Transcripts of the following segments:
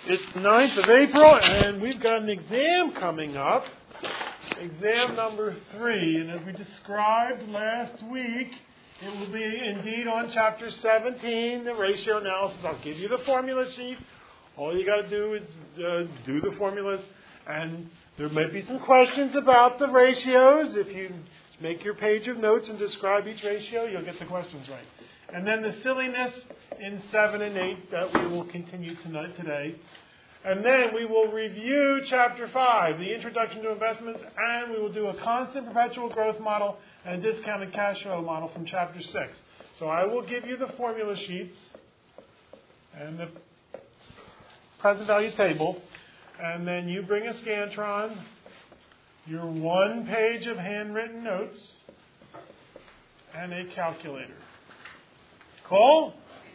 It's the 9th of April, and we've got an exam coming up. Exam number 3. And as we described last week, it will be indeed on Chapter 17, the ratio analysis. I'll give you the formula sheet. All you got to do is do the formulas. And there may be some questions about the ratios. If you make your page of notes and describe each ratio, you'll get the questions right. And then the silliness in 7 and 8 that we will continue today. And then we will review Chapter 5, the Introduction to Investments, and we will do a constant perpetual growth model and a discounted cash flow model from Chapter 6. So I will give you the formula sheets and the present value table, and then you bring a Scantron, your 1 page of handwritten notes, and a calculator. Cool?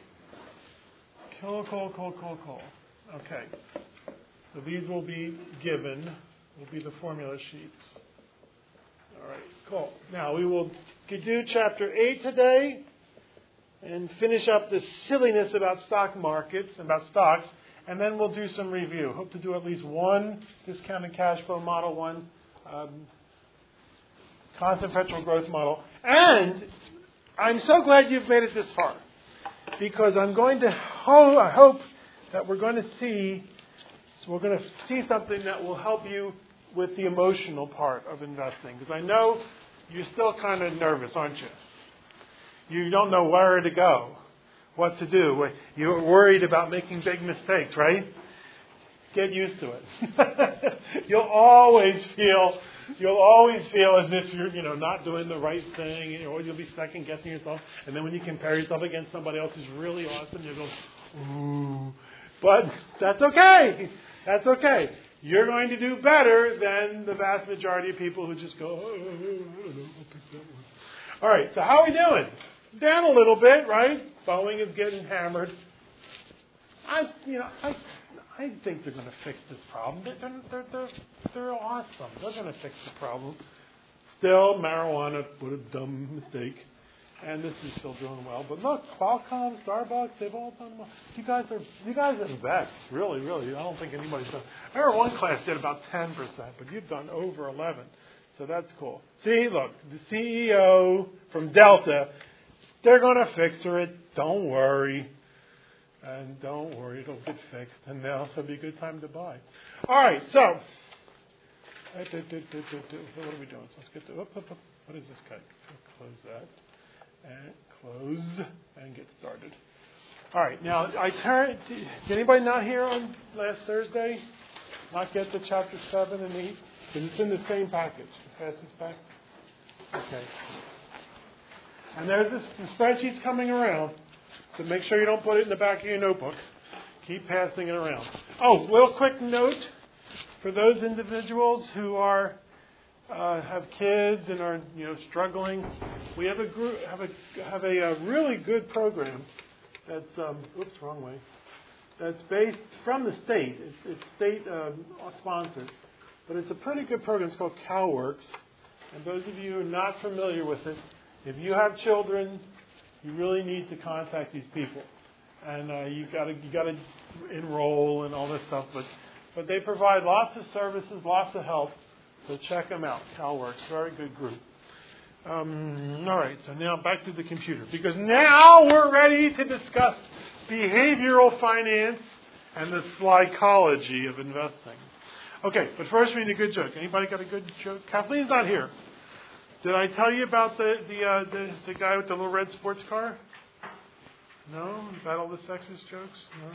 Cool. Okay. So these will be the formula sheets. All right, cool. Now we will do Chapter 8 today and finish up the silliness about stock markets, about stocks, and then we'll do some review. Hope to do at least one discounted cash flow model, one constant perpetual growth model. And I'm so glad you've made it this far, because I'm going to I hope that we're going to see something that will help you with the emotional part of investing. Because I know you're still kind of nervous, aren't you? You don't know where to go, what to do. You're worried about making big mistakes, right? Get used to it. You'll always feel as if you're not doing the right thing, or you'll be second guessing yourself. And then when you compare yourself against somebody else who's really awesome, you go, ooh. But that's okay. That's okay. You're going to do better than the vast majority of people who just go, I don't know, I'll pick that one. All right, so how are we doing? Down a little bit, right? Boeing is getting hammered. I think they're going to fix this problem. They're awesome. They're going to fix the problem. Still, marijuana, what a dumb mistake. And this is still doing well. But look, Qualcomm, Starbucks, they've all done well. You guys are the best. Really. I don't think anybody's done. I remember one class did about 10%, but you've done over 11. So that's cool. See, look, the CEO from Delta, they're going to fix it. Don't worry. And don't worry, it'll get fixed. And now will be a good time to buy. All right, so what are we doing? So let's get to, what is this guy? So close that. And close and get started. All right, now did anybody not hear on last Thursday? Not get to Chapter 7 and 8? Because it's in the same package. Pass this back. Okay. And there's the spreadsheet's coming around. So make sure you don't put it in the back of your notebook. Keep passing it around. Oh, real quick note for those individuals who are have kids and are struggling. We have a really good program that's wrong way. That's based from the state. It's state sponsored, but it's a pretty good program. It's called CalWorks. And those of you who are not familiar with it, if you have children, you really need to contact these people, and you got to enroll and all this stuff. But they provide lots of services, lots of help. So check them out. CalWorks, very good group. All right, so now back to the computer, because now we're ready to discuss behavioral finance and the psychology of investing. Okay, but first we need a good joke. Anybody got a good joke? Kathleen's not here. Did I tell you about the guy with the little red sports car? No? Battle of the Sexes jokes? No?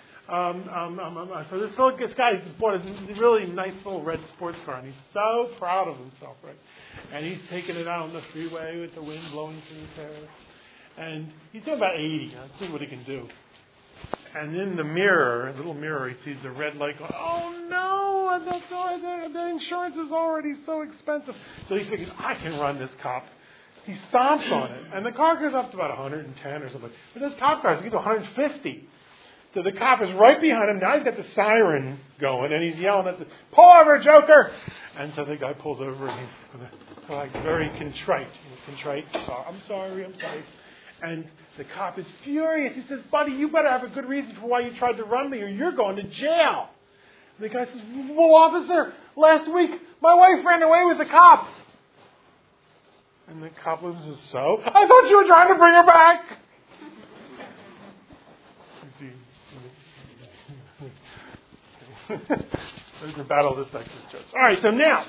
So this guy just bought a really nice little red sports car, and he's so proud of himself, right? And he's taking it out on the freeway with the wind blowing through his hair. And he's doing about 80. Let's see what he can do. And in the little mirror, he sees the red light going, oh no, the insurance is already so expensive. So he figures, I can run this cop. He stomps on it, and the car goes up to about 110 or something. But this cop car goes to 150. So the cop is right behind him. Now he's got the siren going, and he's yelling at pull over, Joker! And so the guy pulls over, and he's very contrite. I'm sorry. And The cop is furious. He says, buddy, you better have a good reason for why you tried to run me or you're going to jail. And the guy says, well, officer, last week my wife ran away with the cops. And the cop says, so? I thought you were trying to bring her back. There's the battle of the sexes jokes. All right, so now,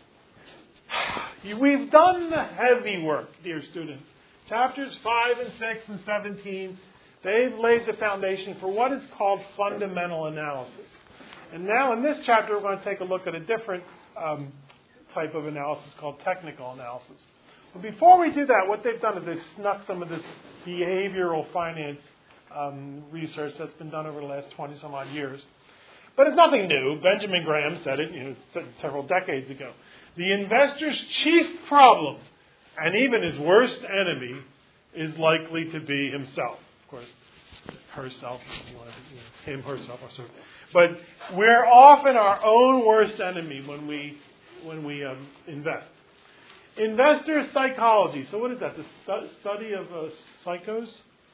we've done the heavy work, dear students. Chapters 5 and 6 and 17, they've laid the foundation for what is called fundamental analysis. And now in this chapter, we're going to take a look at a different type of analysis called technical analysis. But before we do that, what they've done is they've snuck some of this behavioral finance research that's been done over the last 20-some-odd years. But it's nothing new. Benjamin Graham said it several decades ago. The investor's chief problem, and even his worst enemy, is likely to be himself. Of course, herself, him, herself, or so. But we're often our own worst enemy when we invest. Investor psychology. So what is that? The study of psychos?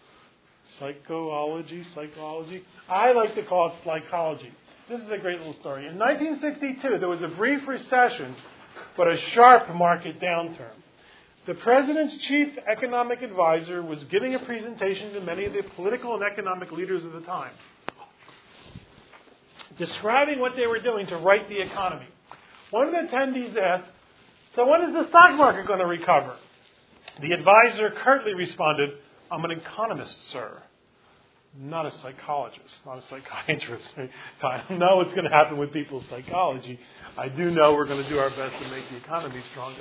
Psychology. I like to call it psychology. This is a great little story. In 1962, there was a brief recession, but a sharp market downturn. The president's chief economic advisor was giving a presentation to many of the political and economic leaders of the time, describing what they were doing to right the economy. One of the attendees asked, so when is the stock market going to recover? The advisor curtly responded, I'm an economist, sir. Not a psychologist, not a psychiatrist. I don't know what's going to happen with people's psychology. I do know we're going to do our best to make the economy stronger.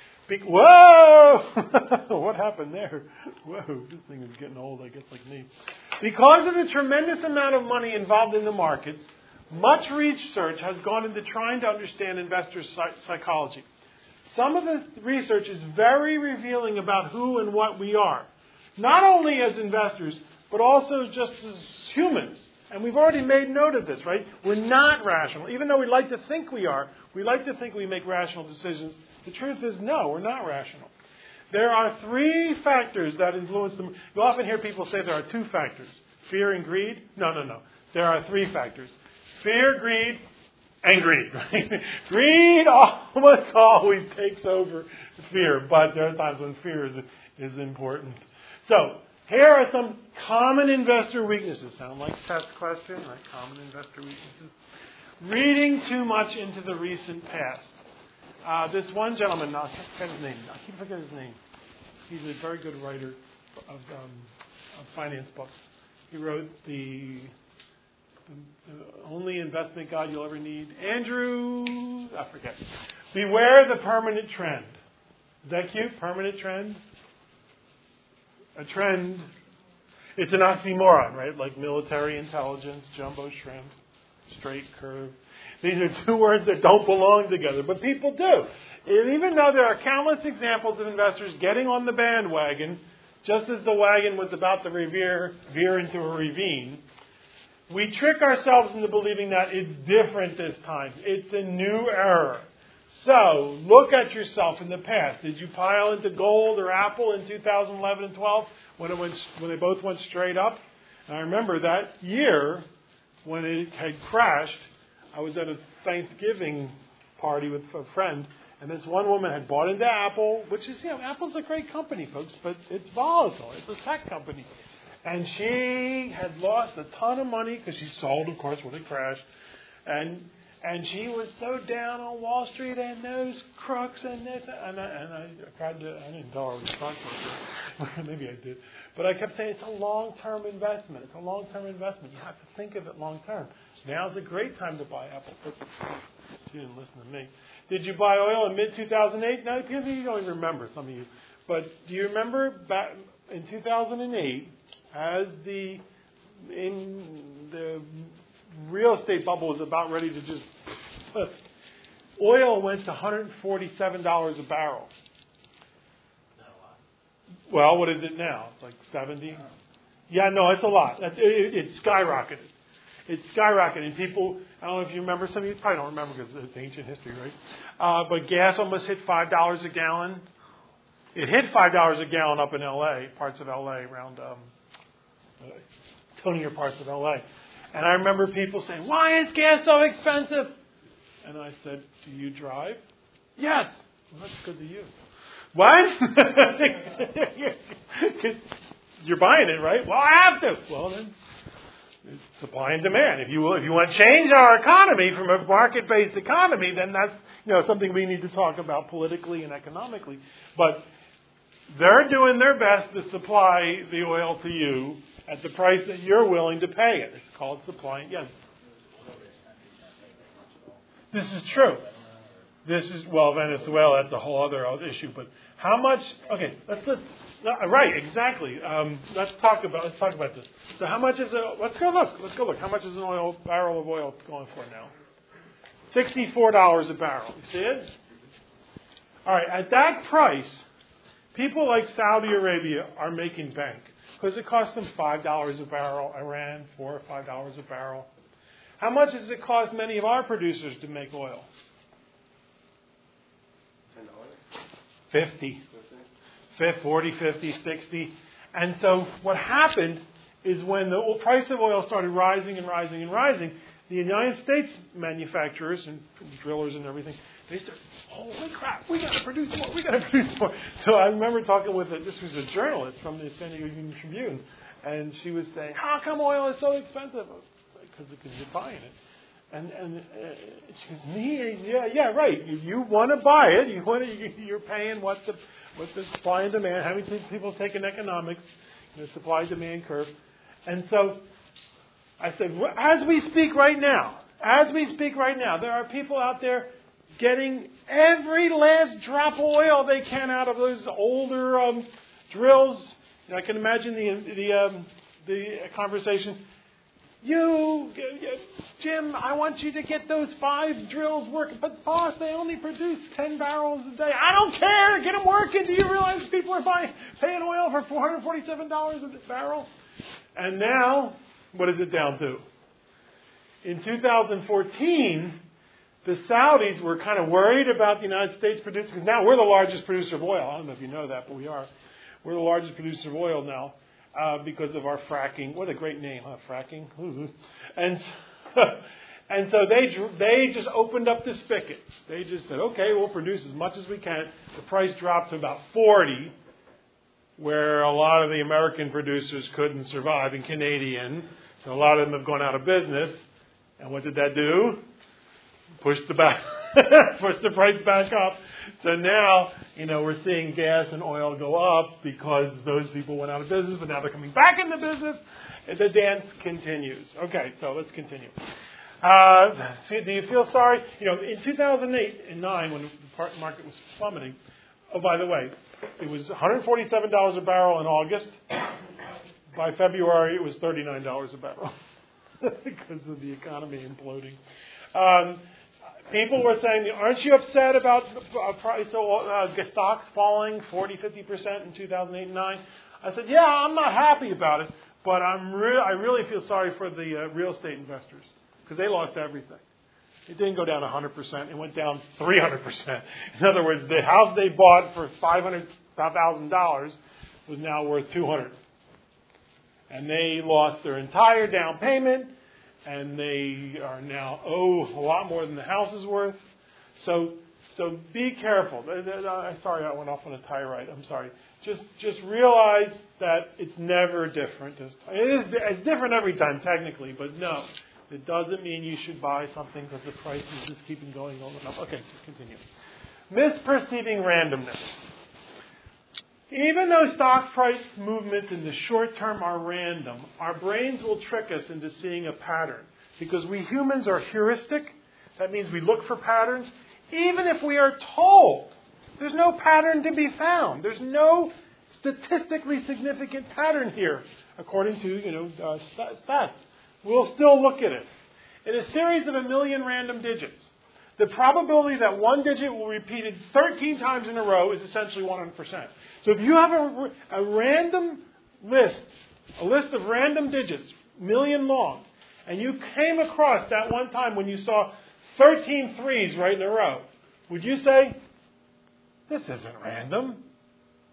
Whoa! What happened there? Whoa, this thing is getting old, I guess, like me. Because of the tremendous amount of money involved in the markets, much research has gone into trying to understand investors' psychology. Some of the research is very revealing about who and what we are. Not only as investors, but also just as humans. And we've already made note of this, right? We're not rational. Even though we like to think we are, we like to think we make rational decisions. The truth is, no, we're not rational. There are 3 factors that influence them. You often hear people say there are 2 factors. Fear and greed? No. There are 3 factors. Fear, greed, and greed. Right? Greed almost always takes over fear, but there are times when fear is important. So, here are some common investor weaknesses. Sound like test question, right? Common investor weaknesses. Reading too much into the recent past. This one gentleman, I keep forgetting his name. He's a very good writer of finance books. He wrote the only investment guide you'll ever need. Andrew, I forget. Beware the permanent trend. Is that cute? Permanent trend? A trend, it's an oxymoron, right? Like military intelligence, jumbo shrimp, straight curve. These are 2 words that don't belong together, but people do. And even though there are countless examples of investors getting on the bandwagon, just as the wagon was about to veer into a ravine, we trick ourselves into believing that it's different this time. It's a new era. So, look at yourself in the past. Did you pile into gold or Apple in 2011 and 12 when they both went straight up? And I remember that year when it had crashed, I was at a Thanksgiving party with a friend, and this one woman had bought into Apple, which is, Apple's a great company, folks, but it's volatile. It's a tech company. And she had lost a ton of money because she sold, of course, when it crashed. And she was so down on Wall Street and those crooks and this. And I tried to, I didn't tell her I was a stockbroker. Maybe I did. But I kept saying it's a long-term investment. It's a long-term investment. You have to think of it long-term. Now's a great time to buy Apple. She didn't listen to me. Did you buy oil in mid-2008? No, because you don't even remember, some of you. But do you remember back in 2008, as the real estate bubble was about ready to just flip, oil went to $147 a barrel. Well, what is it now? It's like 70? Yeah, no, it's a lot. It skyrocketed. It skyrocketed. And people, I don't know if you remember, some of you probably don't remember because it's ancient history, right? But gas almost hit $5 a gallon. it hit $5 a gallon up in L.A., parts of L.A., around tonier parts of L.A. And I remember people saying, "Why is gas so expensive?" And I said, "Do you drive?" "Yes." "Well, that's because of you." "What?" "You're buying it, right?" "Well, I have to." "Well, then, it's supply and demand. If you want to change our economy from a market-based economy, then that's something we need to talk about politically and economically. But they're doing their best to supply the oil to you at the price that you're willing to pay it. It's called supplying. Yes. This is true. Venezuela, that's a whole other issue. But how much? Okay, right, exactly. Let's talk about this. So how much is it? Let's go look. How much is an barrel of oil going for now? $64 a barrel. You see it? All right. At that price, people like Saudi Arabia are making bank because it costs them $5 a barrel. Iran, $4 or $5 a barrel. How much does it cost many of our producers to make oil? $50. 40, 50, 60. And so what happened is when the price of oil started rising and rising and rising, the United States manufacturers and drillers and everything, they started, "Holy crap, we got to produce more. So I remember talking with this was a journalist from the San Diego Union Tribune, and she was saying, "How come oil is so expensive?" Because you're buying it. And she goes, "Yeah, right. You want to buy it. You're paying what the supply and demand. How many people take an economics, supply demand curve?" And so I said, as we speak right now, there are people out there getting every last drop of oil they can out of those older drills. I can imagine the conversation. Jim, I want you to get those 5 drills working. But boss, they only produce 10 barrels a day. I don't care. Get them working. Do you realize people are paying oil for $447 a barrel? And now, what is it down to? In 2014, the Saudis were kind of worried about the United States producing, because now we're the largest producer of oil. I don't know if you know that, but we are. We're the largest producer of oil now. Because of our fracking. What a great name, huh? Fracking. And so they just opened up the spigots. They just said, "Okay, we'll produce as much as we can." The price dropped to about 40, where a lot of the American producers couldn't survive, and Canadian. So a lot of them have gone out of business. And what did that do? Pushed the price back up. So now, we're seeing gas and oil go up because those people went out of business, but now they're coming back into business. And the dance continues. Okay, so let's continue. Do you feel sorry? In 2008 and 2009, when the market was plummeting, oh, by the way, it was $147 a barrel in August. By February, it was $39 a barrel because of the economy imploding. People were saying, "Aren't you upset about stocks falling 40, 50% in 2008 and 2009? I said, "Yeah, I'm not happy about it, but I really feel sorry for the real estate investors because they lost everything. It didn't go down 100%; it went down 300%. In other words, the house they bought for $500,000 was now worth $200,000, and they lost their entire down payment." And they are now owe a lot more than the house is worth. So be careful. Sorry, I went off on a tirade. I'm sorry. Just realize that it's never different. It's different every time, technically, but no. It doesn't mean you should buy something because the price is just keeping going on and up. Okay, let's continue. Misperceiving randomness. Even though stock price movements in the short term are random, our brains will trick us into seeing a pattern. Because we humans are heuristic. That means we look for patterns. Even if we are told there's no pattern to be found. There's no statistically significant pattern here, according to stats. We'll still look at it. In a series of 1 million random digits, the probability that one digit will be repeated 13 times in a row is essentially 100%. So if you have a random list, a list of random digits, million long, and you came across that one time when you saw 13 threes right in a row, would you say, "This isn't random"?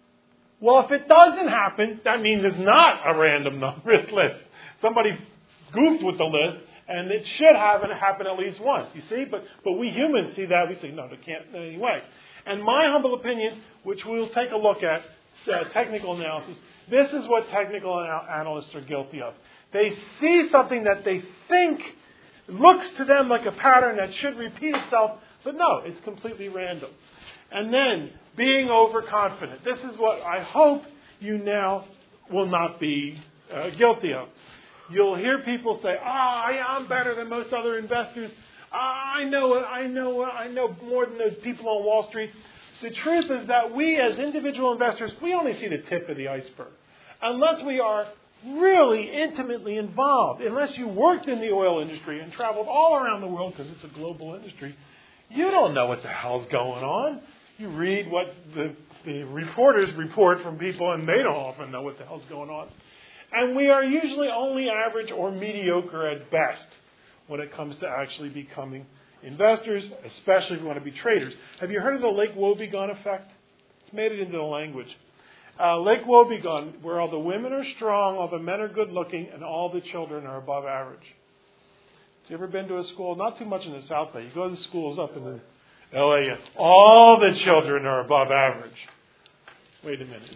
Well, if it doesn't happen, that means it's not a random risk list. Somebody goofed with the list, and it should happen at least once. You see? But we humans see that. We say, no, it can't in any way. And my humble opinion, which we'll take a look at, technical analysis, this is what technical analysts are guilty of. They see something that they think looks to them like a pattern that should repeat itself, but no, it's completely random. And then, being overconfident. This is what I hope you now will not be guilty of. You'll hear people say, I'm better than most other investors. I know more than those people on Wall Street. The truth is that we as individual investors, we only see the tip of the iceberg. Unless we are really intimately involved, unless you worked in the oil industry and traveled all around the world because it's a global industry, you don't know what the hell's going on. You read what the reporters report from people, and they don't often know what the hell's going on. And we are usually only average or mediocre at best when it comes to actually becoming investors, especially if you want to be traders. Have you heard of the Lake Wobegon effect? It's made it into the language. Lake Wobegon, where all the women are strong, all the men are good looking, and all the children are above average. Have you ever been to a school? Not too much in the South Bay. You go to the schools up in the LA, all the children are above average. Wait a minute.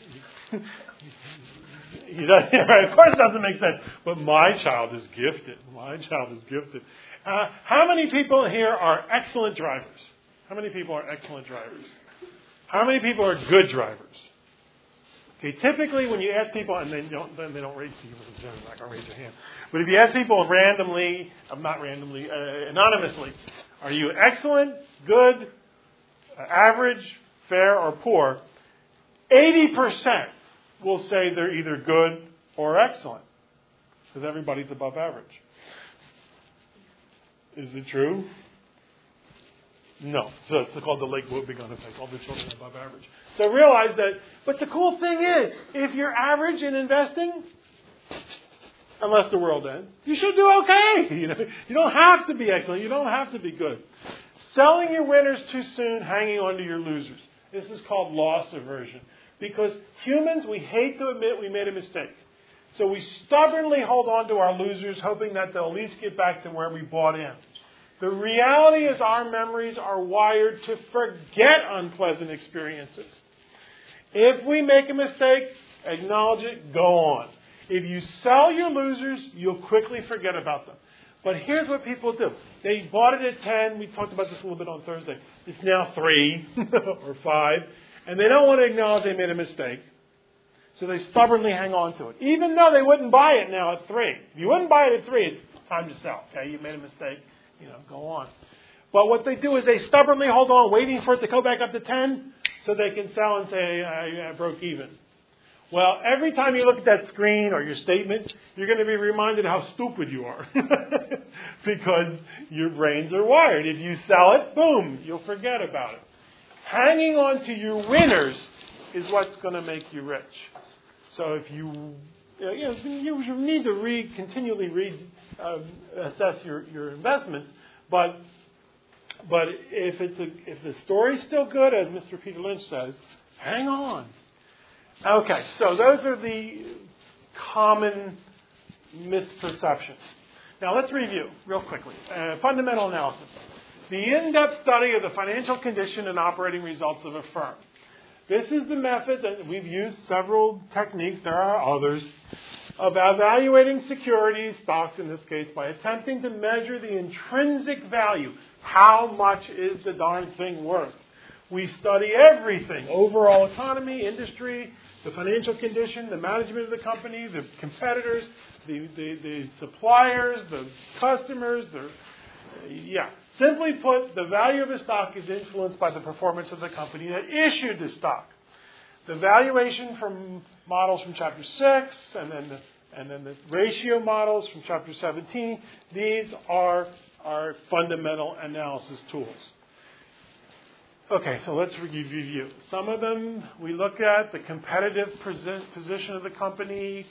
Of course it doesn't make sense. But my child is gifted. How many people here are excellent drivers? How many people are excellent drivers? How many people are good drivers? Okay, typically when you ask people, and they don't raise you, they're not going to raise your hand. But if you ask people anonymously, are you excellent, good, average, fair, or poor? 80% will say they're either good or excellent, because everybody's above average. Is it true? No. So it's called the Lake Wobegon effect. All the children are above average. So realize that. But the cool thing is, if you're average in investing, unless the world ends, you should do okay. You don't have to be excellent. You don't have to be good. Selling your winners too soon, hanging on to your losers. This is called loss aversion. Because humans, we hate to admit we made a mistake. So we stubbornly hold on to our losers, hoping that they'll at least get back to where we bought in. The reality is our memories are wired to forget unpleasant experiences. If we make a mistake, acknowledge it, go on. If you sell your losers, you'll quickly forget about them. But here's what people do. They bought it at 10. We talked about this a little bit on Thursday. It's now 3 or 5. And they don't want to acknowledge they made a mistake. So they stubbornly hang on to it. Even though they wouldn't buy it now at 3. If you wouldn't buy it at 3, it's time to sell. Okay, you made a mistake. Go on. But what they do is they stubbornly hold on, waiting for it to go back up to 10 so they can sell and say, I broke even. Well, every time you look at that screen or your statement, you're going to be reminded how stupid you are. Because your brains are wired. If you sell it, boom, you'll forget about it. Hanging on to your winners is what's going to make you rich. So if you need to continually assess your investments, but if the story's still good, as Mr. Peter Lynch says, hang on. Okay, so those are the common misperceptions. Now let's review real quickly. Fundamental analysis. The in-depth study of the financial condition and operating results of a firm. This is the method that we've used several techniques, there are others, of evaluating securities, stocks in this case, by attempting to measure the intrinsic value. How much is the darn thing worth? We study everything, overall economy, industry, the financial condition, the management of the company, the competitors, the suppliers, the customers, Simply put, the value of a stock is influenced by the performance of the company that issued the stock. The valuation from models from Chapter 6 and then the ratio models from Chapter 17, these are our fundamental analysis tools. Okay, so let's review. Some of them we look at the competitive position of the company,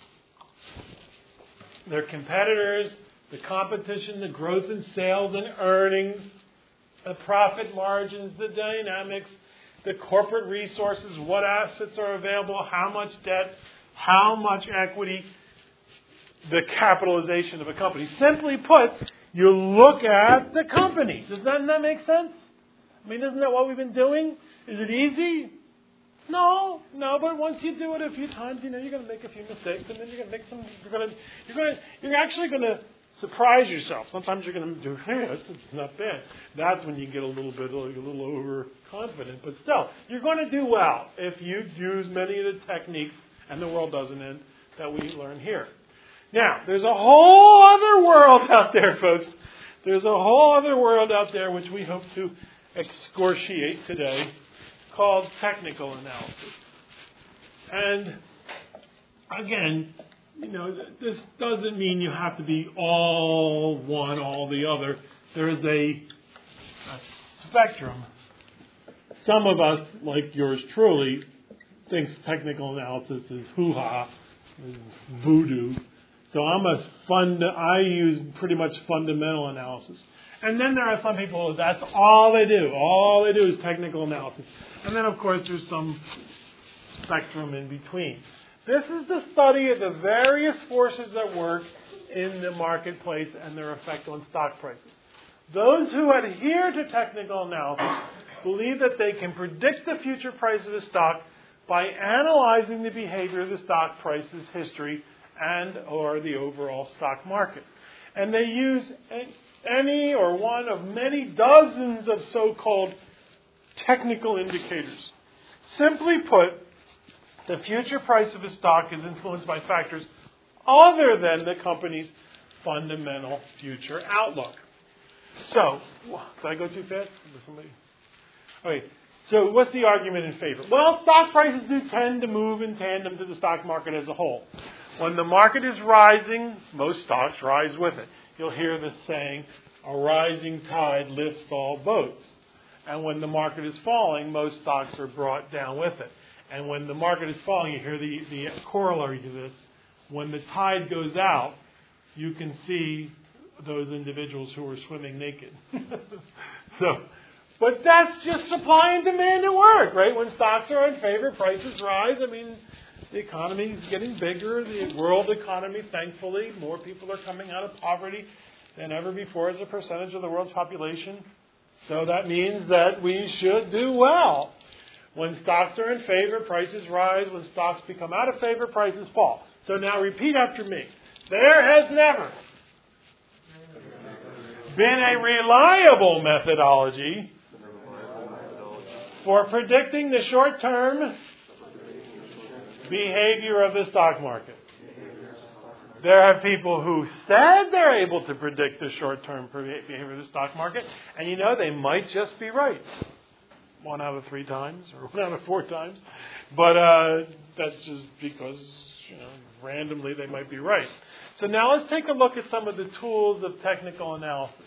their competitors, the competition, the growth in sales and earnings, the profit margins, the dynamics, the corporate resources, what assets are available, how much debt, how much equity, the capitalization of a company. Simply put, you look at the company. Doesn't that make sense? I mean, isn't that what we've been doing? Is it easy? No, but once you do it a few times, you're going to make a few mistakes, and then you're going to make some. You're actually going to surprise yourself. Sometimes you're going to do, hey, this is not bad. That's when you get a little overconfident, but still, you're going to do well if you use many of the techniques, and the world doesn't end, that we learn here. Now, there's a whole other world out there, folks. There's a whole other world out there which we hope to excoriate today, called technical analysis. And again, this doesn't mean you have to be all one, all the other. There is a spectrum. Some of us, like yours truly, thinks technical analysis is hoo-ha, is voodoo. So I use pretty much fundamental analysis. And then there are some people who that's all they do. All they do is technical analysis. And then, of course, there's some spectrum in between. This is the study of the various forces at work in the marketplace and their effect on stock prices. Those who adhere to technical analysis believe that they can predict the future price of the stock by analyzing the behavior of the stock price's history and or the overall stock market. And they use any or one of many dozens of so-called technical indicators. Simply put, the future price of a stock is influenced by factors other than the company's fundamental future outlook. So, did I go too fast? Okay, so what's the argument in favor? Well, stock prices do tend to move in tandem to the stock market as a whole. When the market is rising, most stocks rise with it. You'll hear this saying, a rising tide lifts all boats. And when the market is falling, most stocks are brought down with it. And when the market is falling, you hear the corollary to this. When the tide goes out, you can see those individuals who are swimming naked. But that's just supply and demand at work, right? When stocks are in favor, prices rise. I mean, the economy is getting bigger. The world economy, thankfully, more people are coming out of poverty than ever before as a percentage of the world's population. So that means that we should do well. When stocks are in favor, prices rise. When stocks become out of favor, prices fall. So now repeat after me. There has never been a reliable methodology for predicting the short-term behavior of the stock market. There are people who said they're able to predict the short-term behavior of the stock market, and they might just be right. 1 out of 3 times, or 1 out of 4 times. But that's just because, randomly they might be right. So now let's take a look at some of the tools of technical analysis.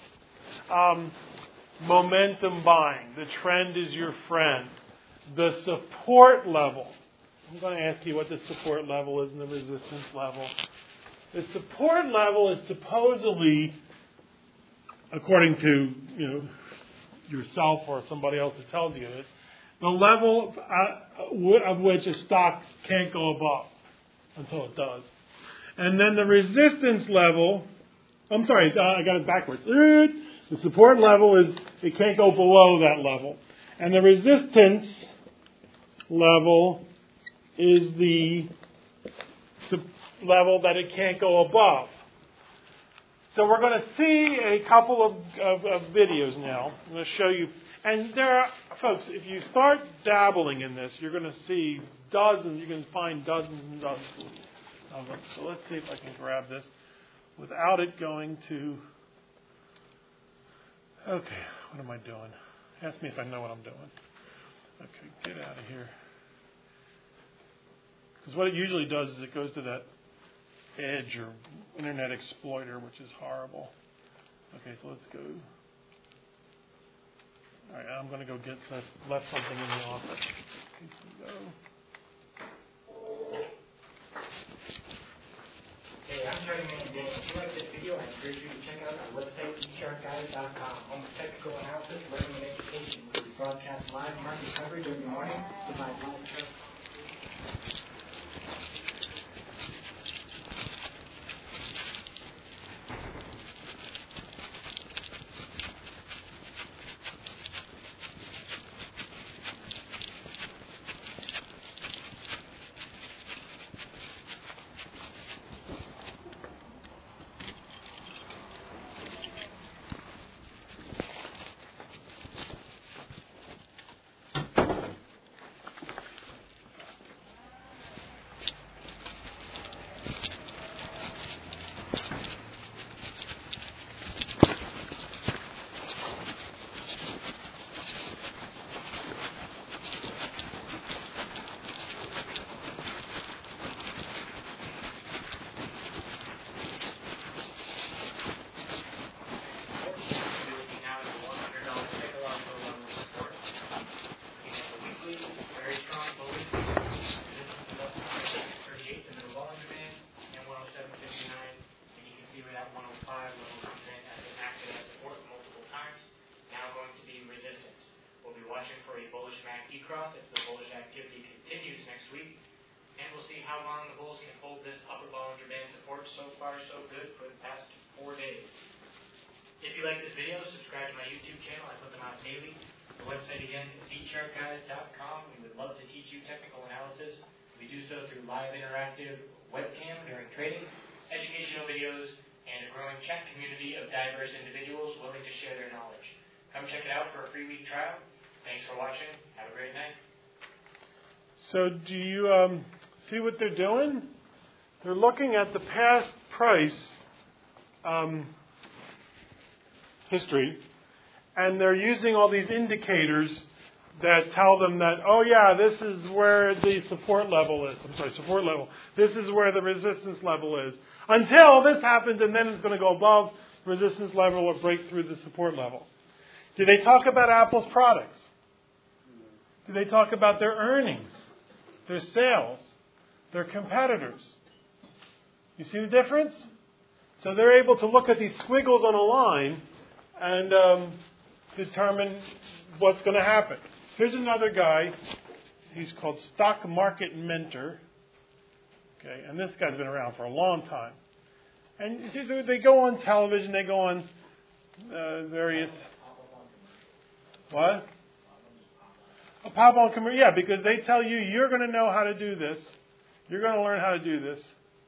Momentum buying. The trend is your friend. The support level. I'm going to ask you what the support level is and the resistance level. The support level is supposedly, according to yourself or somebody else who tells you this, the level of which a stock can't go above until it does. And then the resistance level, I got it backwards. The support level is it can't go below that level. And the resistance level is the level that it can't go above. So we're going to see a couple of videos now. I'm going to show you. And there are, folks, if you start dabbling in this, you're going to see dozens. You can find dozens and dozens of them. So let's see if I can grab this without it going to... Okay, what am I doing? Ask me if I know what I'm doing. Okay, get out of here. Because what it usually does is it goes to that Edge or Internet Explorer, which is horrible. Okay, so let's go. All right, I'm going to go get left something in the office. Okay, so go. Hey, I'm Charlie Manning. If you like this video, I encourage you to check out our website, echartguide.com, home of technical analysis, learning, and education. broadcast live market coverage every morning. Provide live show. Watching for a bullish MACD cross if the bullish activity continues next week, and we'll see how long the bulls can hold this upper Bollinger Band support. So far, so good for the past 4 days. If you like this video, subscribe to my YouTube channel. I put them out daily. The website again, thechartguys.com. We would love to teach you technical analysis. We do so through live interactive webcam during trading, educational videos, and a growing chat community of diverse individuals willing to share their knowledge. Come check it out for a free week trial. Thanks for watching. Have a great night. So do you see what they're doing? They're looking at the past price history, and they're using all these indicators that tell them that, oh yeah, this is where the support level is. Support level. This is where the resistance level is. Until this happens, and then it's going to go above resistance level or break through the support level. Do they talk about Apple's products? Do they talk about their earnings, their sales, their competitors? You see the difference? So they're able to look at these squiggles on a line and determine what's going to happen. Here's another guy. He's called Stock Market Mentor. Okay, and this guy's been around for a long time. And you see, they go on television. They go on various... What? A pop-on commercial. Yeah, because they tell you, you're going to know how to do this. You're going to learn how to do this.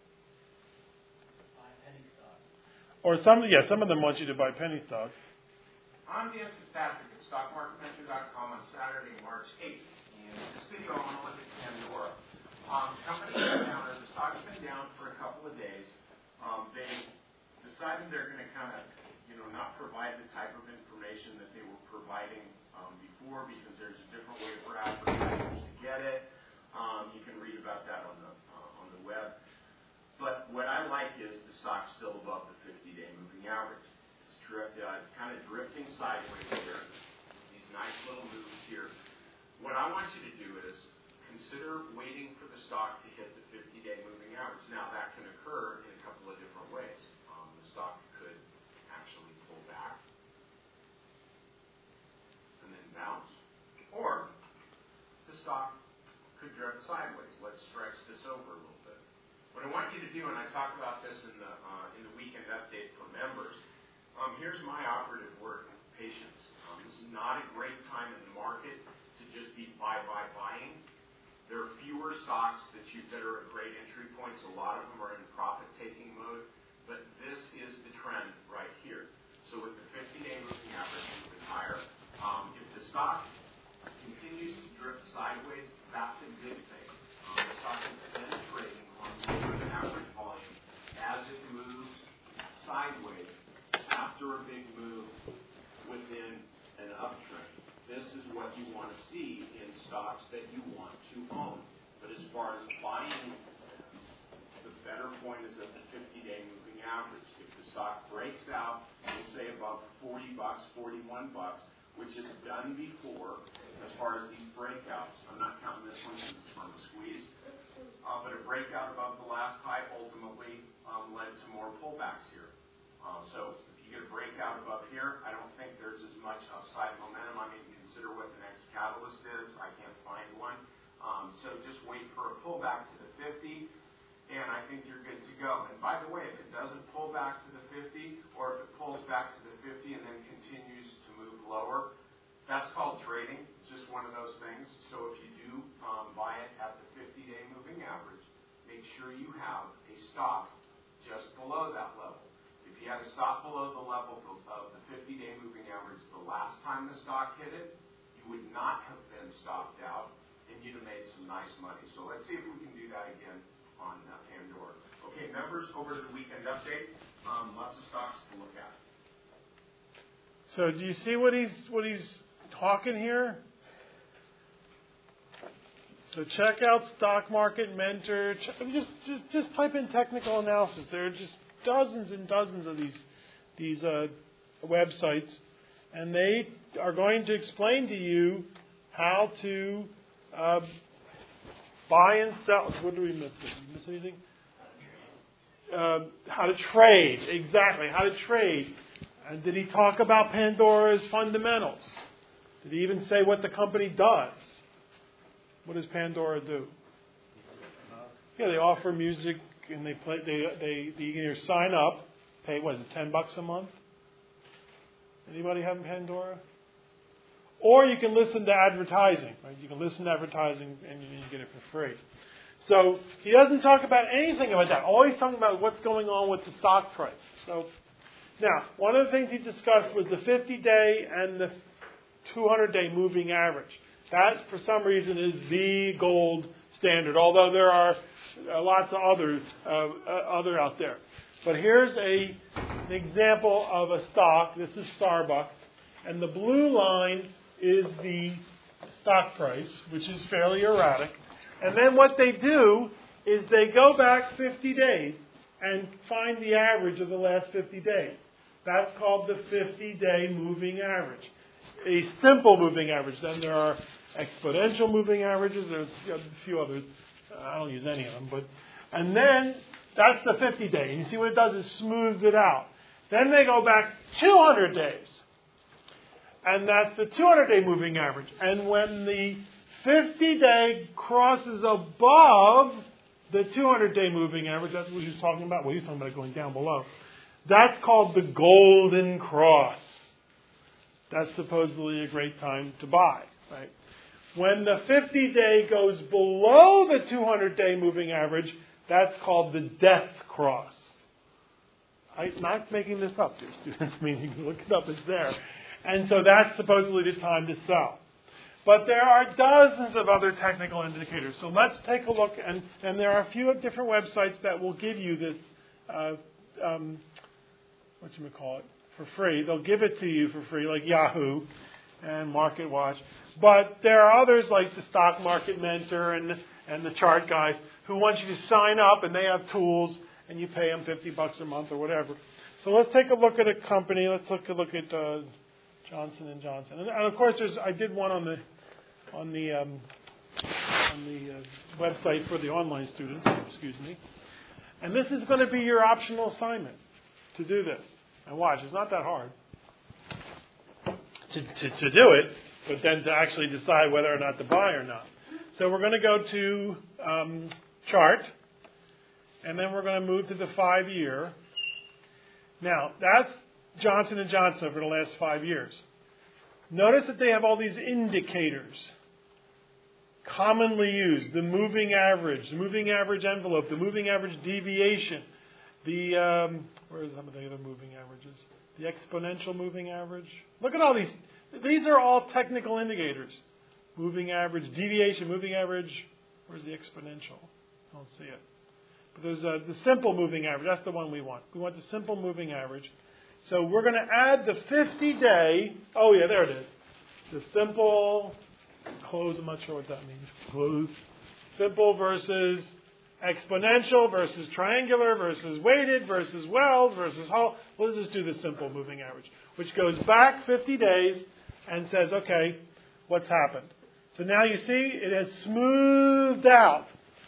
Or some of them want you to buy penny stocks. I'm Dan Fitzpatrick at StockMarketMentor.com on Saturday, March 8th. And in this video, I want to look at Pandora. Company's been down. The stock's been down for a couple of days. They decided they're going to kind of, not provide the type of information that they were providing before, because there's a different way for advertisers to get it. You can read about that on the web. But what I like is the stock's still above the 50-day moving average. It's kind of drifting sideways here. These nice little moves here. What I want you to do is consider waiting for the stock to hit the 50-day moving average. Now, that can occur in a couple of different ways. The stock could actually pull back and then bounce, or the stock could drift sideways. Let's stretch this over a little bit. What I want you to do, and I talk about this in the weekend update for members, here's my operative word: patience. This is not a great time in the market to just be buying. There are fewer stocks that are at great entry points. A lot of them are in profit-taking mode, but this is the trend right here. So with the 50-day moving average moving higher, if the stock continues to drift sideways, that's a good thing. The stock is then trading on lower than average volume as it moves sideways after a big move within an uptrend. This is what you want to see in stocks that you want to own. But as far as buying, the better point is at the 50-day moving average. If the stock breaks out, we'll say above $40, $41, which it's done before as far as these breakouts. I'm not counting this one because it's from a squeeze. But a breakout above the last high ultimately led to more pullbacks here. So if you get a breakout above here, I don't think there's as much upside momentum. I mean, consider what the time the stock hit it, you would not have been stopped out, and you'd have made some nice money. So let's see if we can do that again on Pandora. Okay, members, over to the weekend update. Lots of stocks to look at. So do you see what he's talking here? So check out Stock Market Mentor. Just type in technical analysis. There are just dozens and dozens of these websites, and they are going to explain to you how to buy and sell. What do we miss? Did we miss anything? How to trade. Exactly, how to trade. And did he talk about Pandora's fundamentals? Did he even say what the company does? What does Pandora do? Yeah, they offer music and they play. They you can either sign up, pay what is it, $10 a month? Anybody have Pandora? Or you can listen to advertising. Right? You can listen to advertising and you get it for free. So he doesn't talk about anything about that. All he's talking about what's going on with the stock price. So now, one of the things he discussed was the 50-day and the 200-day moving average. That, for some reason, is the gold standard, although there are lots of other out there. But here's an example of a stock. This is Starbucks. And the blue line is the stock price, which is fairly erratic. And then what they do is they go back 50 days and find the average of the last 50 days. That's called the 50-day moving average. A simple moving average. Then there are exponential moving averages. There's a few others. I don't use any of them. And then that's the 50-day. And you see what it does is smooths it out. Then they go back 200 days. And that's the 200-day moving average. And when the 50-day crosses above the 200-day moving average, that's what he was talking about. Well, he was talking about it going down below. That's called the golden cross. That's supposedly a great time to buy, right? When the 50-day goes below the 200-day moving average, that's called the death cross. I'm not making this up, dear students. I mean, you can look it up. It's there. And so that's supposedly the time to sell. But there are dozens of other technical indicators. So let's take a look. And there are a few different websites that will give you this, for free. They'll give it to you for free, like Yahoo and MarketWatch. But there are others like the Stock Market Mentor and the Chart Guys who want you to sign up, and they have tools, and you pay them $50 a month or whatever. So let's take a look at a company. Let's take a look at Johnson & Johnson. And of course, I did one on the website for the online students. Excuse me. And this is going to be your optional assignment to do this. And watch, it's not that hard to do it, but then to actually decide whether or not to buy or not. So we're going to go to chart, and then we're going to move to the 5-year. Now, that's Johnson & Johnson over the last 5 years. Notice that they have all these indicators commonly used. The moving average envelope, the moving average deviation, where are some of the other moving averages? The exponential moving average. Look at all these. These are all technical indicators. Moving average, deviation, moving average. Where's the exponential? I don't see it. But there's the simple moving average. That's the one we want. We want the simple moving average. So we're going to add the 50-day. Oh, yeah, there it is. The simple close. I'm not sure what that means. Close. Simple versus exponential versus triangular versus weighted versus Wells versus Hull. Let's just do the simple moving average, which goes back 50 days and says, okay, what's happened? So now you see it has smoothed out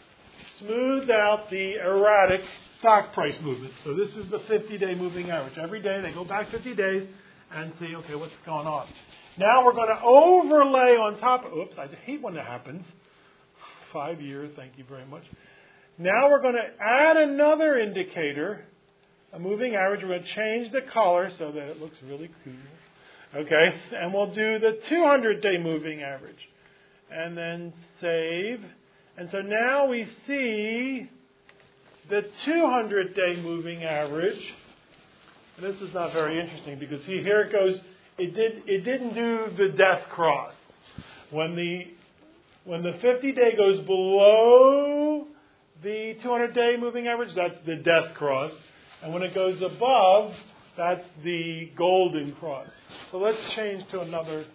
the erratic stock price movement. So this is the 50-day moving average. Every day they go back 50 days and see, okay, what's going on? Now we're going to overlay on top. Oops, I hate when that happens. 5 years, thank you very much. Now we're going to add another indicator, a moving average. We're going to change the color so that it looks really cool. Okay, and we'll do the 200-day moving average. And then save. And so now we see the 200-day moving average. And this is not very interesting because here it goes it didn't do the death cross. When the 50-day goes below the 200-day moving average, that's the death cross. And when it goes above, that's the golden cross. So let's change to another.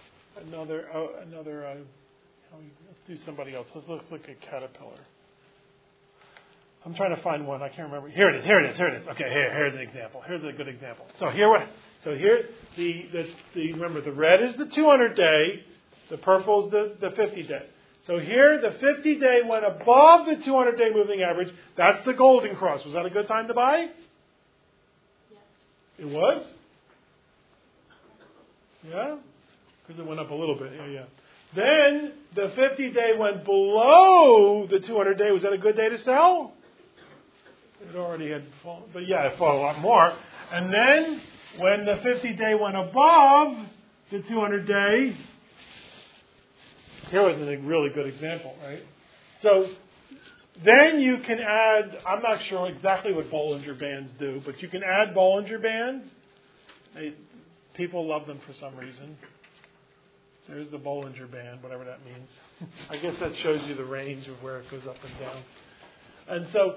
Let's do somebody else. Let's look at Caterpillar. I'm trying to find one. I can't remember. Here it is. Okay, here's an example. Here's a good example. So here remember the red is the 200-day, the purple is the 50-day. So here the 50-day went above the 200-day moving average. That's the golden cross. Was that a good time to buy? Yes. It was? Yeah? Because it went up a little bit. Yeah. Then the 50-day went below the 200-day. Was that a good day to sell? It already had fallen. But yeah, it fell a lot more. And then when the 50-day went above the 200-day, here was a really good example, right? So then you can add, I'm not sure exactly what Bollinger Bands do, but you can add Bollinger Bands. People love them for some reason. There's the Bollinger Band, whatever that means. I guess that shows you the range of where it goes up and down. And so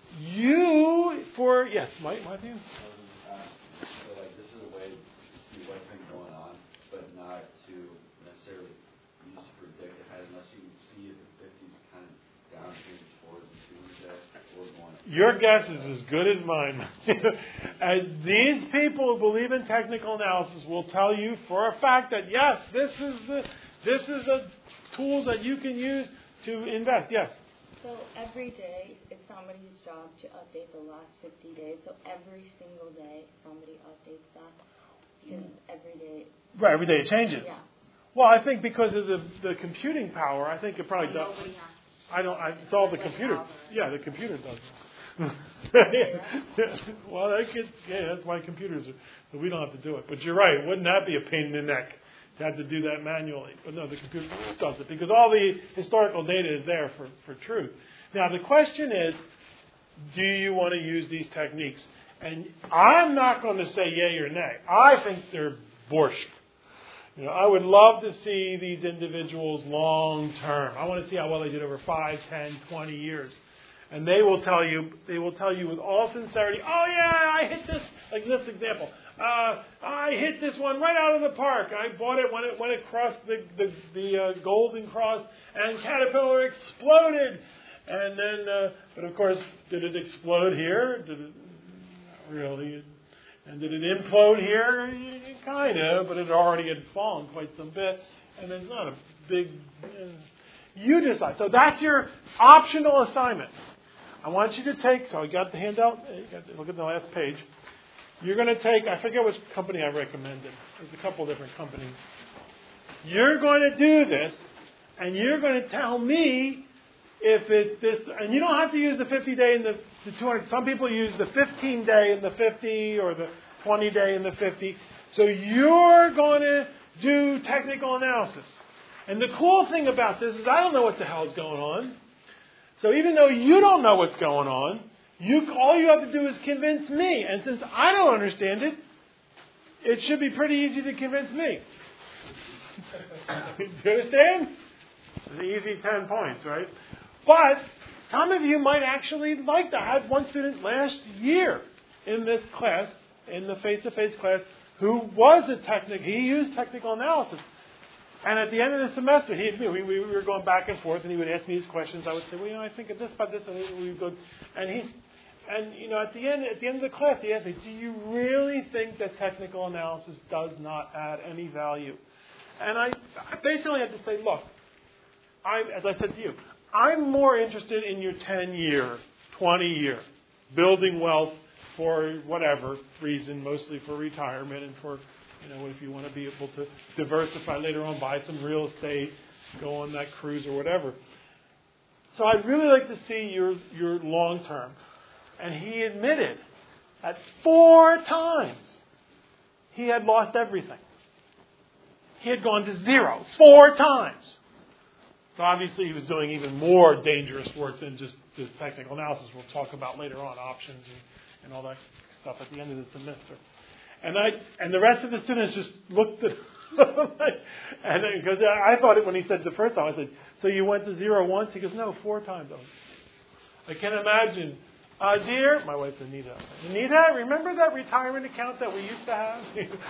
yes, Matthew? So this is a way to see what's been going on, but not to necessarily use to predict ahead unless you can see if the 50's kind of down here towards the 200 or going up. Your guess is as good as mine. And these people who believe in technical analysis will tell you for a fact that yes, this is the tools that you can use to invest. Yes. So every day, it's somebody's job to update the last 50 days. So every single day, somebody updates that. Because every day. Right, every day it changes. Yeah. Well, I think because of the computing power, I think it probably does. Nobody has. It's all the computer. Yeah, the computer does it. Well, that's why computers are. We don't have to do it. But you're right. Wouldn't that be a pain in the neck to have to do that manually? But no, the computer does it because all the historical data is there for truth. Now, the question is, do you want to use these techniques? And I'm not going to say yay or nay. I think they're borscht. I would love to see these individuals long term. I want to see how well they did over 5, 10, 20 years. And they will tell you with all sincerity, oh yeah, I hit this, like this example. I hit this one right out of the park. I bought it when it crossed the golden cross, and Caterpillar exploded. And then, but of course, did it explode here? Did it? Not really. And did it implode here? Kind of, but it already had fallen quite some bit. And there's not a big... you decide. So that's your optional assignment. I want you to take... So I got the handout. Look at the last page. You're going to take... I forget which company I recommended. There's a couple different companies. You're going to do this, and you're going to tell me if it's this... And you don't have to use the 50-day and the 200. Some people use the 15-day and the 50 or the 20-day and the 50. So you're going to do technical analysis. And the cool thing about this is I don't know what the hell is going on. So even though you don't know what's going on, all you have to do is convince me. And since I don't understand it, it should be pretty easy to convince me. Do you understand? It's an easy 10 points, right? But some of you might actually like that. I had one student last year in this class, in the face-to-face class, who was he used technical analysis. And at the end of the semester, we were going back and forth, and he would ask me these questions. I would say, well, I think of this about this, and we would go. And at the end of the class, he asked me, do you really think that technical analysis does not add any value? And I basically had to say, look, as I said to you, I'm more interested in your 10-year, 20-year, building wealth for whatever reason, mostly for retirement and for, if you want to be able to diversify later on, buy some real estate, go on that cruise or whatever. So I'd really like to see your long term. And he admitted that 4 times he had lost everything. He had gone to zero 4 times. So obviously he was doing even more dangerous work than just this technical analysis we'll talk about later on, options and all that stuff at the end of the semester. And the rest of the students just looked at and because I thought it when he said the first time, I said, so you went to zero once? He goes, no, 4 times. I can't imagine. Dear, my wife's Anita. Anita, remember that retirement account that we used to have?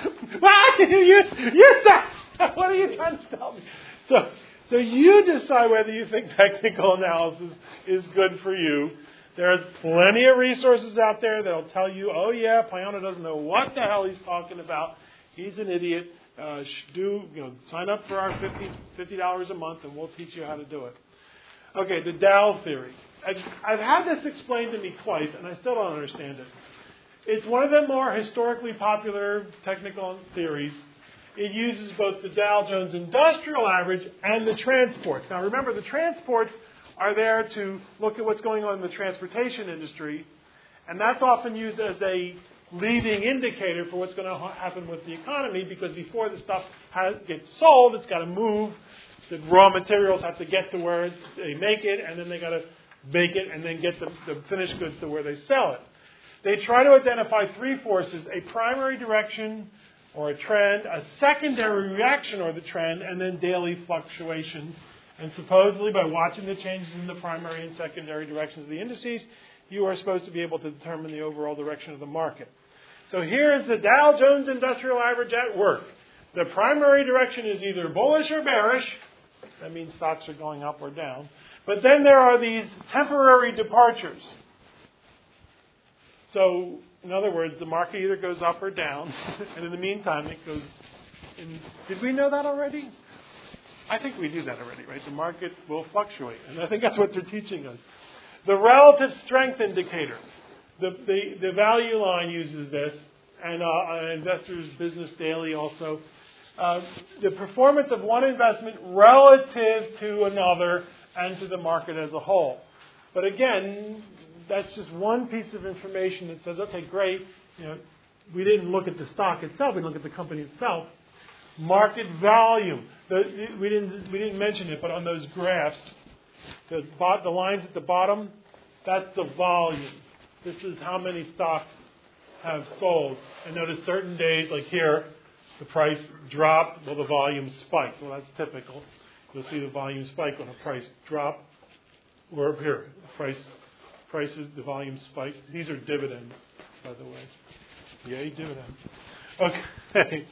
What are you trying to tell me? So you decide whether you think technical analysis is good for you. There's plenty of resources out there that'll tell you, oh yeah, Payano doesn't know what the hell he's talking about. He's an idiot. Sign up for our $50 a month and we'll teach you how to do it. Okay, the Dow theory. I've had this explained to me twice, and I still don't understand it. It's one of the more historically popular technical theories. It uses both the Dow Jones Industrial Average and the transports. Now remember, the transports are there to look at what's going on in the transportation industry, and that's often used as a leading indicator for what's going to happen with the economy, because before the stuff gets sold, it's got to move. The raw materials have to get to where they make it, and then they got to bake it and then get the finished goods to where they sell it. They try to identify 3 forces: a primary direction or a trend, a secondary reaction or the trend, and then daily fluctuations. And supposedly by watching the changes in the primary and secondary directions of the indices, you are supposed to be able to determine the overall direction of the market. So here's the Dow Jones Industrial Average at work. The primary direction is either bullish or bearish. That means stocks are going up or down. But then there are these temporary departures. So, in other words, the market either goes up or down, and in the meantime it goes in. Did we know that already? I think we knew that already, right? The market will fluctuate, and I think that's what they're teaching us. The relative strength indicator. The value line uses this, and Investors Business Daily also. The performance of one investment relative to another and to the market as a whole. But again, that's just one piece of information that says, okay, great, we didn't look at the stock itself, we looked at the company itself. Market volume. We didn't mention it, but on those graphs, the lines at the bottom, that's the volume. This is how many stocks have sold. And notice certain days, like here, the price dropped, well, the volume spiked. Well, that's typical. You'll see the volume spike when a price drop. Or up here, prices, the volume spike. These are dividends, by the way. Yay, dividends. Okay.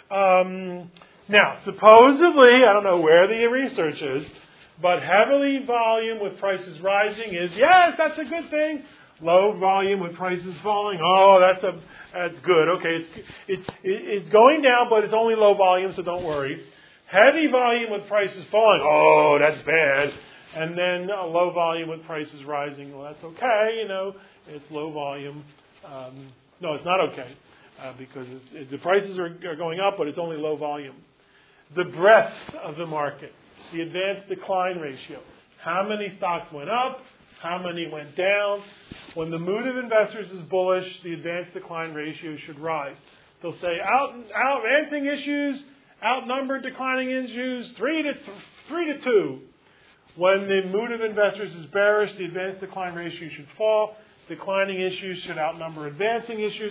Now, supposedly, I don't know where the research is, but heavily volume with prices rising is, yes, that's a good thing. Low volume with prices falling, oh, that's good. Okay, it's going down, but it's only low volume, so don't worry. Heavy volume with prices falling, oh, that's bad. And then low volume with prices rising, well, that's okay, it's low volume. No, it's not okay, because the prices are going up, but it's only low volume. The breadth of the market, the advanced decline ratio. How many stocks went up? How many went down? When the mood of investors is bullish, the advanced decline ratio should rise. They'll say advancing issues outnumbered declining issues 3 to 2. When the mood of investors is bearish, the advanced decline ratio should fall. Declining issues should outnumber advancing issues.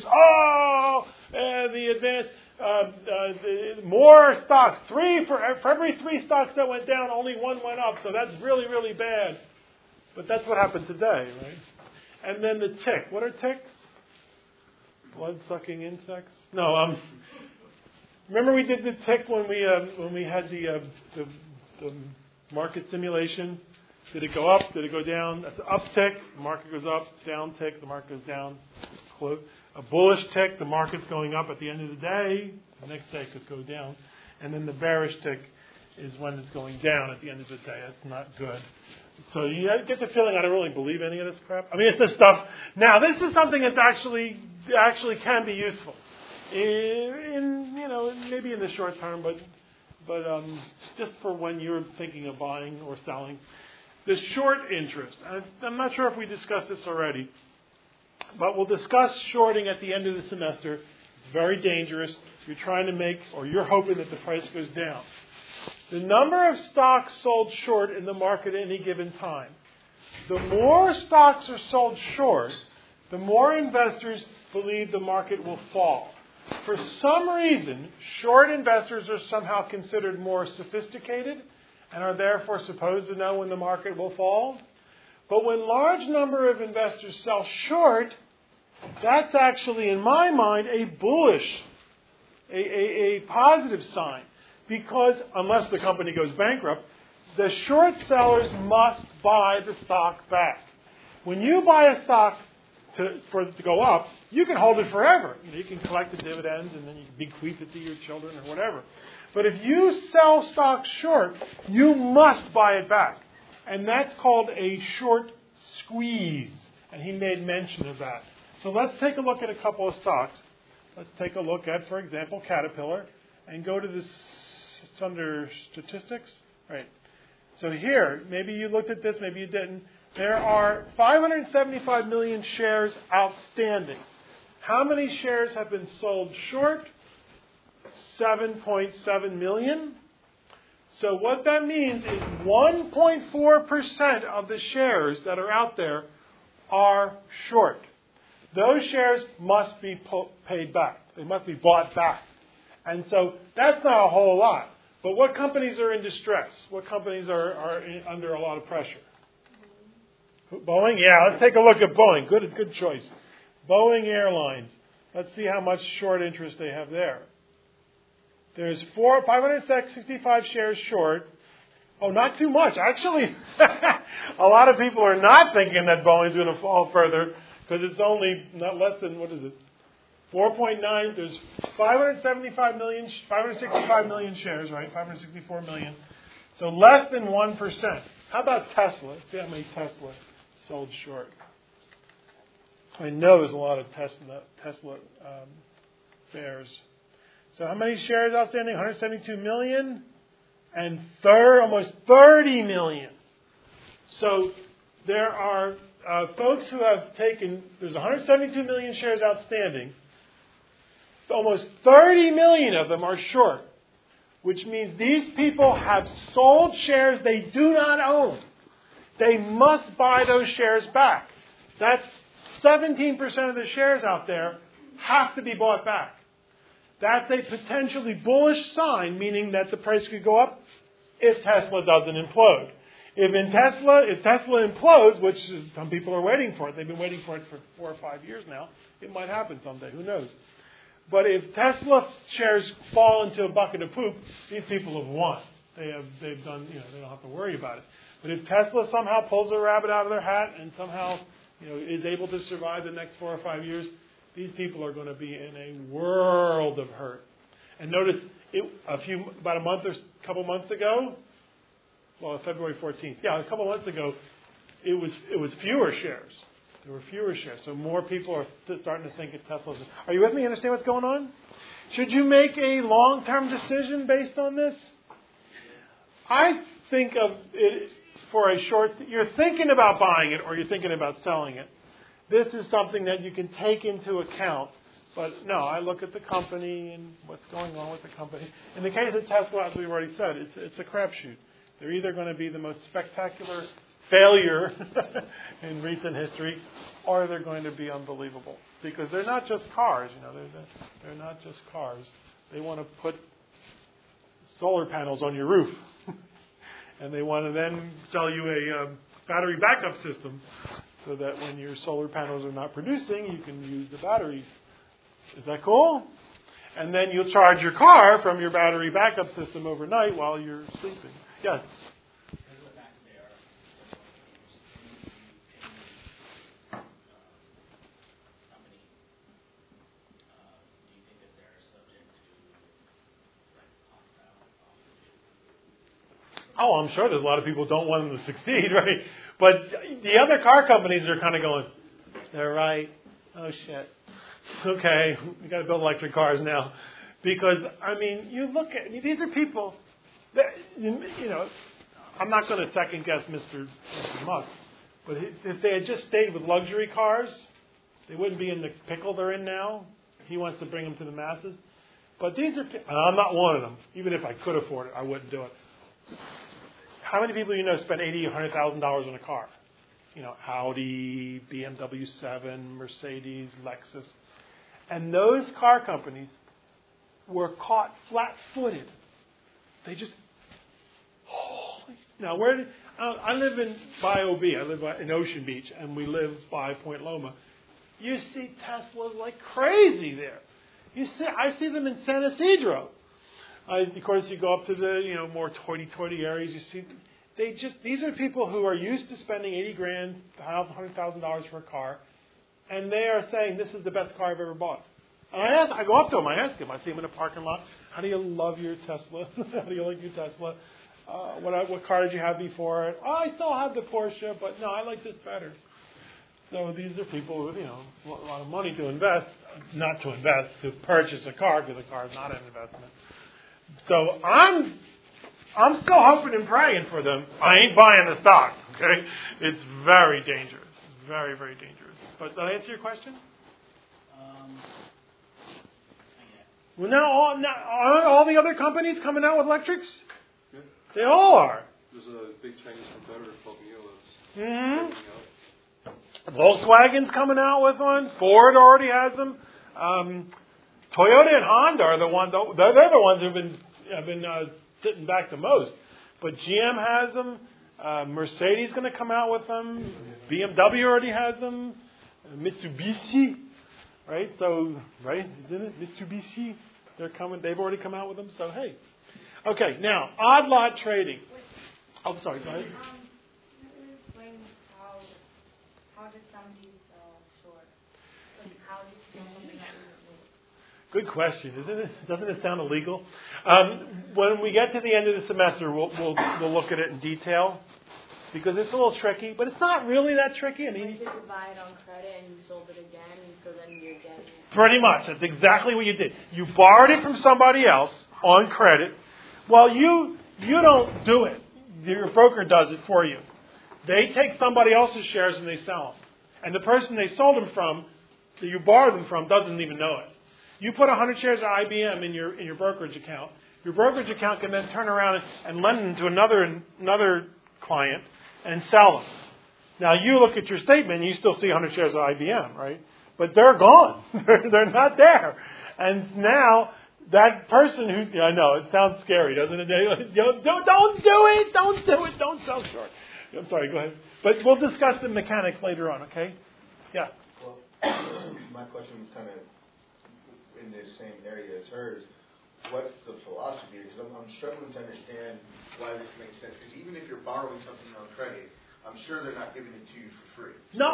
More stocks. For every 3 stocks that went down, only 1 went up. So that's really, really bad. But that's what happened today, right? And then the tick. What are ticks? Blood-sucking insects? No. Remember we did the tick when we had the market simulation? Did it go up? Did it go down? That's an up tick. The market goes up. Down tick. The market goes down. A bullish tick. The market's going up at the end of the day. The next day it could go down. And then the bearish tick is when it's going down at the end of the day. That's not good. So you get the feeling I don't really believe any of this crap. I mean, it's this stuff. Now, this is something that actually can be useful. Maybe in the short term, but just for when you're thinking of buying or selling. The short interest. I'm not sure if we discussed this already, but we'll discuss shorting at the end of the semester. It's very dangerous. You're trying to make, or you're hoping that the price goes down. The number of stocks sold short in the market at any given time. The more stocks are sold short, the more investors believe the market will fall. For some reason, short investors are somehow considered more sophisticated and are therefore supposed to know when the market will fall. But when a large number of investors sell short, that's actually, in my mind, a bullish, a positive sign. Because unless the company goes bankrupt, the short sellers must buy the stock back. When you buy a stock for it to go up, you can hold it forever. You can collect the dividends and then you can bequeath it to your children or whatever. But if you sell stock short, you must buy it back. And that's called a short squeeze. And he made mention of that. So let's take a look at a couple of stocks. Let's take a look at, for example, Caterpillar. And go to this, it's under statistics. Right. So here, maybe you looked at this, maybe you didn't. There are 575 million shares outstanding. How many shares have been sold short? 7.7 million. So what that means is 1.4% of the shares that are out there are short. Those shares must be paid back. They must be bought back. And so that's not a whole lot. But what companies are in distress? What companies are under a lot of pressure? Boeing? Yeah, let's take a look at Boeing. Good choice. Boeing Airlines. Let's see how much short interest they have there. There's 565 shares short. Oh, not too much. Actually, a lot of people are not thinking that Boeing's going to fall further because it's only not less than, 4.9. There's 565 million shares, right? 564 million. So less than 1%. How about Tesla? Let's see how many Tesla sold short. I know there's a lot of Tesla shares. So how many shares outstanding? 172 million and almost 30 million. So there are folks who have taken, there's 172 million shares outstanding. Almost 30 million of them are short, which means these people have sold shares they do not own. They must buy those shares back. That's 17% of the shares out there have to be bought back. That's a potentially bullish sign, meaning that the price could go up if Tesla doesn't implode. If Tesla implodes, which some people are waiting for it, they've been waiting for it for 4 or 5 years now, it might happen someday, who knows. But if Tesla shares fall into a bucket of poop, these people have won. They've done, they don't have to worry about it. But if Tesla somehow pulls a rabbit out of their hat and somehow, is able to survive the next 4 or 5 years, these people are going to be in a world of hurt. And notice, about a couple months ago, February 14th. Yeah, a couple months ago, it was fewer shares. There were fewer shares. So more people are starting to think of Tesla. Are you with me? Understand what's going on? Should you make a long-term decision based on this? I think of it for a short... You're thinking about buying it or you're thinking about selling it. This is something that you can take into account. But no, I look at the company and what's going on with the company. In the case of Tesla, as we've already said, it's a crapshoot. They're either going to be the most spectacular failure in recent history, or they're going to be unbelievable. Because they're not just cars, they're not just cars. They want to put solar panels on your roof. And they want to then sell you a battery backup system so that when your solar panels are not producing, you can use the battery. Is that cool? And then you'll charge your car from your battery backup system overnight while you're sleeping. Yes? Oh, I'm sure there's a lot of people who don't want them to succeed, right? But the other car companies are kind of going, they're right. Oh, shit. Okay, we got to build electric cars now. Because, you look at, these are people that, I'm not going to second guess Mr. Musk. But if they had just stayed with luxury cars, they wouldn't be in the pickle they're in now. He wants to bring them to the masses. But these are, and I'm not one of them. Even if I could afford it, I wouldn't do it. How many people spend $80,000 or $100,000 on a car? Audi, BMW 7, Mercedes, Lexus. And those car companies were caught flat-footed. They just, holy. Now, I live by OB. I live in Ocean Beach, and we live by Point Loma. You see Teslas like crazy there. I see them in San Isidro. Of course, you go up to the more toity areas. You see, these are people who are used to spending $80,000, $100,000 for a car, and they are saying this is the best car I've ever bought. And I go up to them. I ask them. I see them in a parking lot. How do you love your Tesla? How do you like your Tesla? What car did you have before it? Oh, I still have the Porsche, but no, I like this better. So these are people with a lot of money to invest, not to invest, to purchase a car, because a car is not an investment. So I'm still hoping and praying for them. I ain't buying the stock. Okay, it's very dangerous, very, very dangerous. But did I answer your question? Well, now aren't all the other companies coming out with electrics? Yeah. They all are. There's a big Chinese competitor called NIO that's Volkswagen's coming out with one. Ford already has them. Toyota and Honda are the ones. They're the ones who've been sitting back the most. But GM has them. Mercedes is going to come out with them. BMW already has them. Mitsubishi, right? So, right? Isn't it Mitsubishi? They're coming. They've already come out with them. So, hey. Okay. Now, odd lot trading. Oh, sorry. Go ahead. Can you explain how did somebody short? Like, how did somebody not Good question, isn't it? Doesn't it sound illegal? When we get to the end of the semester, we'll look at it in detail because it's a little tricky, but it's not really that tricky. I mean, you could buy it on credit and you sold it again, and so then you're getting it. Pretty much, that's exactly what you did. You borrowed it from somebody else on credit. Well, you don't do it. Your broker does it for you. They take somebody else's shares and they sell them, and the person they sold them from, that you borrowed them from, doesn't even know it. You put 100 shares of IBM in your brokerage account. Your brokerage account can then turn around and lend them to another client and sell them. Now, you look at your statement and you still see 100 shares of IBM, right? But they're gone. They're not there. And now, that person who... I know, it sounds scary, doesn't it? Don't do it! Don't do it! Don't sell short. I'm sorry, go ahead. But we'll discuss the mechanics later on, okay? Yeah. Well, my question was kind of in the same area as hers. What's the philosophy? Because I'm struggling to understand why this makes sense. Because even if you're borrowing something on credit, I'm sure they're not giving it to you for free. No.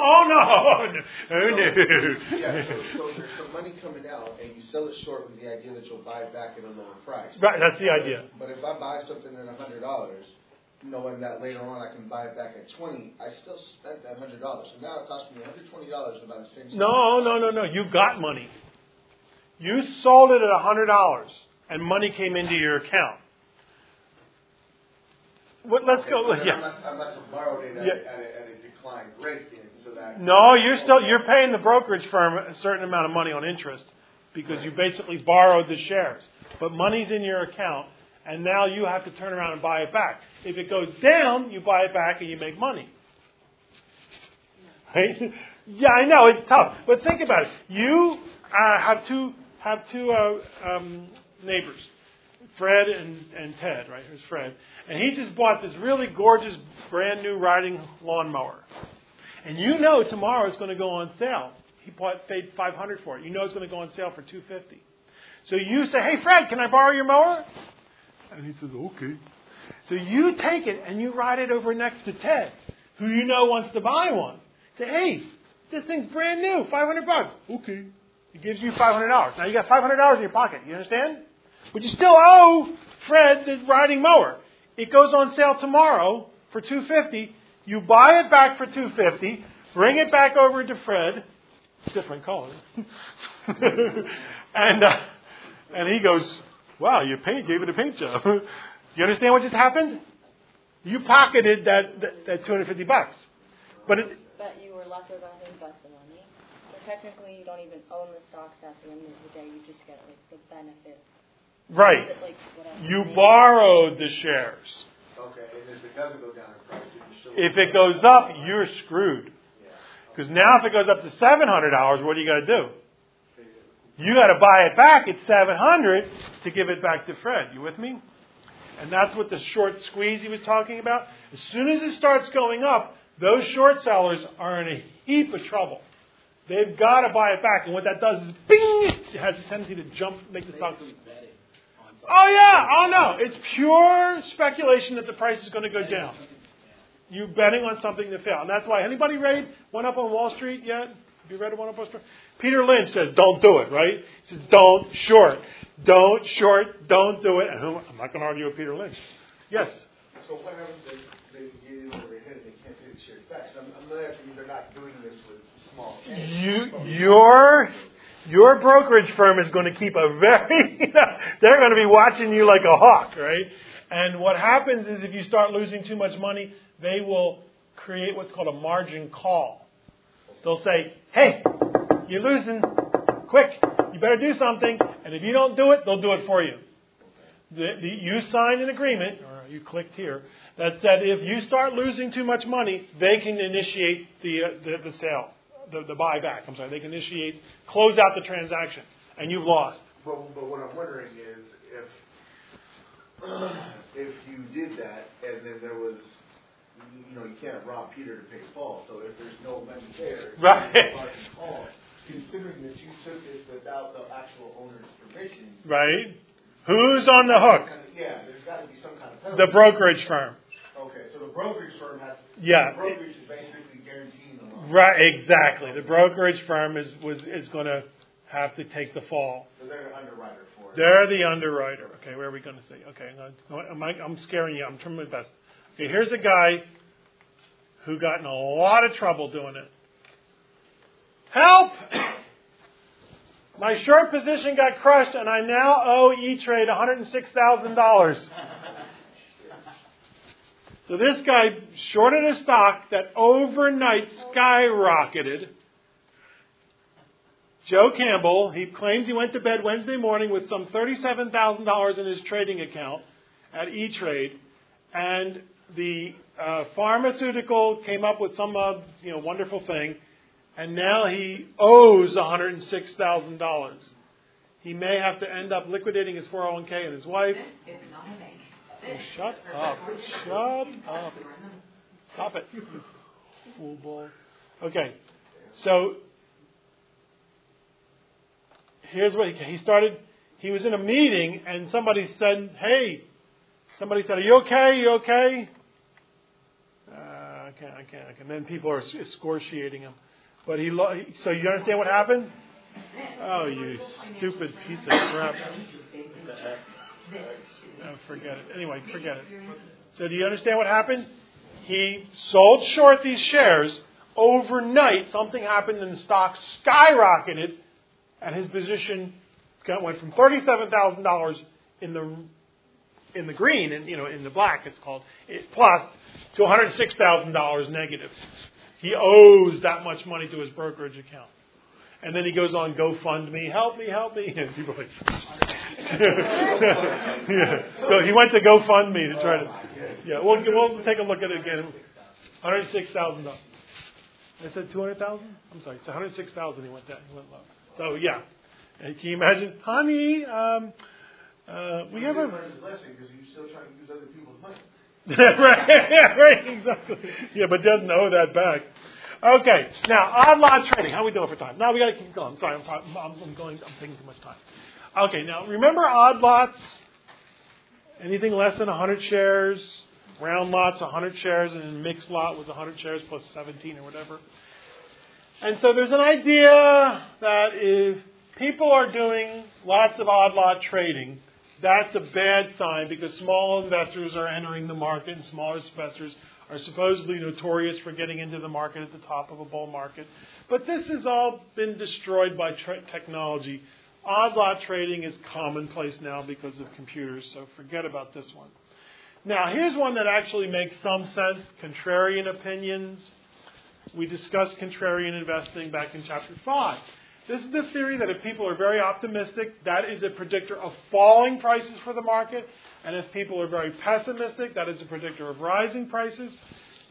Yeah, so there's some money coming out, and you sell it short with the idea that you'll buy it back at a lower price. Right, that's the idea. But if I buy something at $100, knowing that later on I can buy it back at $20, I still spent that $100. So now it costs me $120 to buy the same. No. You got money. You sold it at $100, and money came into your account. Let's go. Yeah. I must have borrowed it at a declined rate then, so that. No, you're paying the brokerage firm a certain amount of money on interest because you basically borrowed the shares, but money's in your account, and now you have to turn around and buy it back. If it goes down, you buy it back and you make money. Right? Yeah, I know it's tough, but think about it. You have two neighbors, Fred and Ted, right? Here's Fred. And he just bought this really gorgeous, brand new riding lawnmower. And you know tomorrow it's going to go on sale. He paid $500 for it. You know it's going to go on sale for $250. So you say, hey, Fred, can I borrow your mower? And he says, okay. So you take it and you ride it over next to Ted, who you know wants to buy one. Say, hey, this thing's brand new, $500. Okay. He gives you $500. Now you got $500 in your pocket. You understand? But you still owe Fred the riding mower. It goes on sale tomorrow for $250. You buy it back for $250. Bring it back over to Fred. Different color. and he goes, wow, you gave it a paint job. Do you understand what just happened? You pocketed that $250. But you were left with, I think, that's the money. So technically, you don't even own the stocks at the end of the day. You just get the benefit. Right. You borrowed the shares. Okay, and if it doesn't go down in price, if it goes up, you're screwed. Because now if it goes up to $700, what do you got to do? You got to buy it back at 700 to give it back to Fred. You with me? And that's what the short squeeze he was talking about. As soon as it starts going up, those short sellers are in a heap of trouble. They've got to buy it back. And what that does is, bing! It has a tendency to jump, make the stock. Oh, yeah. Oh, no. It's pure speculation that the price is going to go down. You're betting on something to fail. And that's why, anybody read One Up on Wall Street yet? Have you read One Up on Wall Street? Peter Lynch says, don't do it, right? He says, don't short. Don't short. Don't do it. And I'm not going to argue with Peter Lynch. Yes? So what happens if they get in over their head and they can't pay the shares back? So I'm not asking you, they're not doing this with small change. Your brokerage firm is going to keep a very, they're going to be watching you like a hawk, right? And what happens is if you start losing too much money, they will create what's called a margin call. They'll say, hey, you're losing. Quick, you better do something. And if you don't do it, they'll do it for you. You signed an agreement, or you clicked here, that said if you start losing too much money, they can initiate the sale. The buyback, I'm sorry, they can close out the transaction, and you've lost. But what I'm wondering is if you did that, and then there was, you can't rob Peter to pay Paul. So if there's no money there, right? Paul, considering that you took this without the actual owner's permission, right? Who's on the hook? There's got to be some kind of penalty. The brokerage firm. Okay, so the brokerage firm has. Yeah. The brokerage is basically guaranteeing the loan. Right, exactly. The brokerage firm is going to have to take the fall. So they're the underwriter for it. They're the underwriter. Okay, where are we going to see? Okay, I'm scaring you. I'm trying my best. Okay, here's a guy who got in a lot of trouble doing it. Help! My short position got crushed, and I now owe E-Trade $106,000. So this guy shorted a stock that overnight skyrocketed. Joe Campbell, he claims he went to bed Wednesday morning with some $37,000 in his trading account at E-Trade, and the pharmaceutical came up with some wonderful thing, and now he owes $106,000. He may have to end up liquidating his 401k and his wife. Oh, shut up. Shut up. Stop it, you fool ball. Okay, so here's what he started. He was in a meeting and somebody said, are you okay? You okay? I can't. And then people are excoriating him. But so you understand what happened? Oh, you stupid piece of crap. Oh, forget it. Anyway, forget it. So do you understand what happened? He sold short these shares. Overnight, something happened and the stock skyrocketed, and his position went from $37,000 in the green, and in the black, it's called plus, to $106,000 negative. He owes that much money to his brokerage account. And then he goes on GoFundMe, help me. And people are like, yeah. So he went to GoFundMe to try to, we'll take a look at it again. $106,000. I said 200,000? I'm sorry, it's 106,000 he went low. So yeah. And can you imagine, honey, we have a blessing because you're still trying to use other people's money. right, exactly. Yeah, but doesn't owe that back. Okay, now odd lot trading. How are we doing for time? No, we got to keep going. Sorry, I'm taking too much time. Okay, now remember odd lots. Anything less than 100 shares, round lots 100 shares, and then mixed lot was 100 shares plus 17 or whatever. And so there's an idea that if people are doing lots of odd lot trading, that's a bad sign because small investors are entering the market, and smaller investors are supposedly notorious for getting into the market at the top of a bull market. But this has all been destroyed by technology. Odd lot trading is commonplace now because of computers, so forget about this one. Now, here's one that actually makes some sense, contrarian opinions. We discussed contrarian investing back in Chapter 5. This is the theory that if people are very optimistic, that is a predictor of falling prices for the market. And if people are very pessimistic, that is a predictor of rising prices.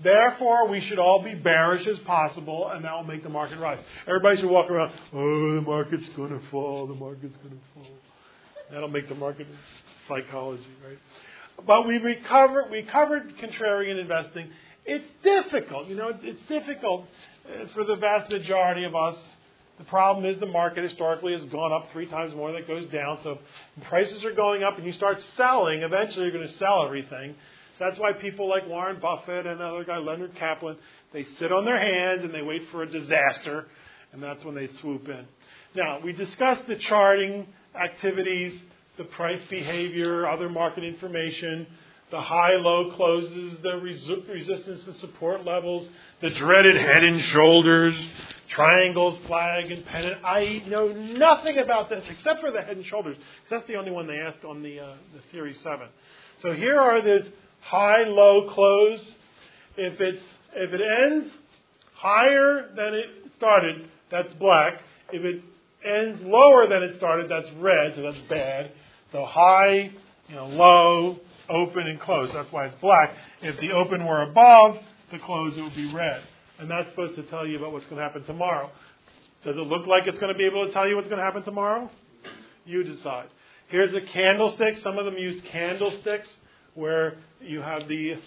Therefore, we should all be bearish as possible, and that will make the market rise. Everybody should walk around, oh, the market's going to fall, the market's going to fall. That'll make the market psychology, right? But we covered contrarian investing. It's difficult, it's difficult for the vast majority of us. The problem is the market historically has gone up 3 times more than it goes down. So when prices are going up and you start selling, eventually you're going to sell everything. That's why people like Warren Buffett and another guy, Leonard Kaplan, they sit on their hands and they wait for a disaster, and that's when they swoop in. Now, we discussed the charting activities, the price behavior, other market information, the high-low closes, the resistance and support levels, the dreaded head and shoulders, triangles, flag, and pennant. I know nothing about this except for the head and shoulders. That's the only one they asked on the Theory 7. So here are this high-low close. If it ends higher than it started, that's black. If it ends lower than it started, that's red, so that's bad. So high, low, open, and close. That's why it's black. If the open were above the close, it would be red. And that's supposed to tell you about what's going to happen tomorrow. Does it look like it's going to be able to tell you what's going to happen tomorrow? You decide. Here's a candlestick. Some of them use candlesticks where you have if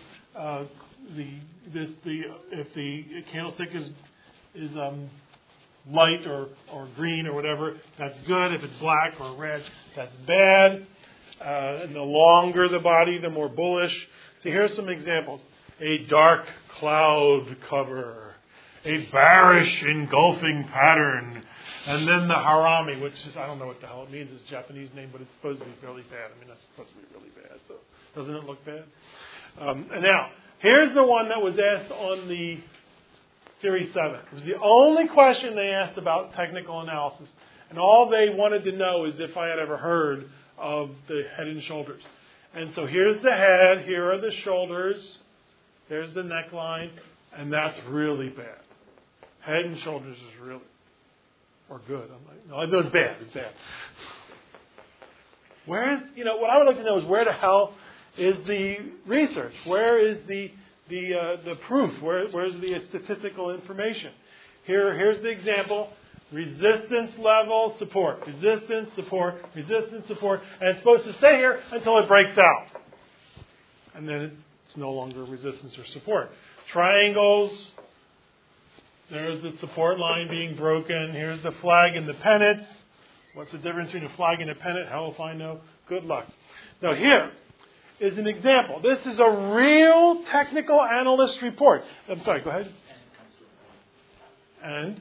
the candlestick is light or green or whatever, that's good. If it's black or red, that's bad. And the longer the body, the more bullish. So here's some examples. A dark cloud cover. A bearish engulfing pattern. And then the harami, which is, I don't know what the hell it means. It's a Japanese name, but it's supposed to be fairly bad. I mean, that's supposed to be really bad. So doesn't it look bad? And now, here's the one that was asked on the Series 7. It was the only question they asked about technical analysis. And all they wanted to know is if I had ever heard of the head and shoulders. And so here's the head, here are the shoulders, there's the neckline, and that's really bad. Head and shoulders is really, or good. No, it's bad. It's bad. Where is, what I would like to know is where the hell is the research? Where is the proof? Where's the statistical information? Here's the example. Resistance level, support. Resistance, support, resistance, support. And it's supposed to stay here until it breaks out. And then it's no longer resistance or support. Triangles. There's the support line being broken. Here's the flag and the pennant. What's the difference between a flag and a pennant? Hell if I know. Good luck. Now here is an example. This is a real technical analyst report. I'm sorry, go ahead. And?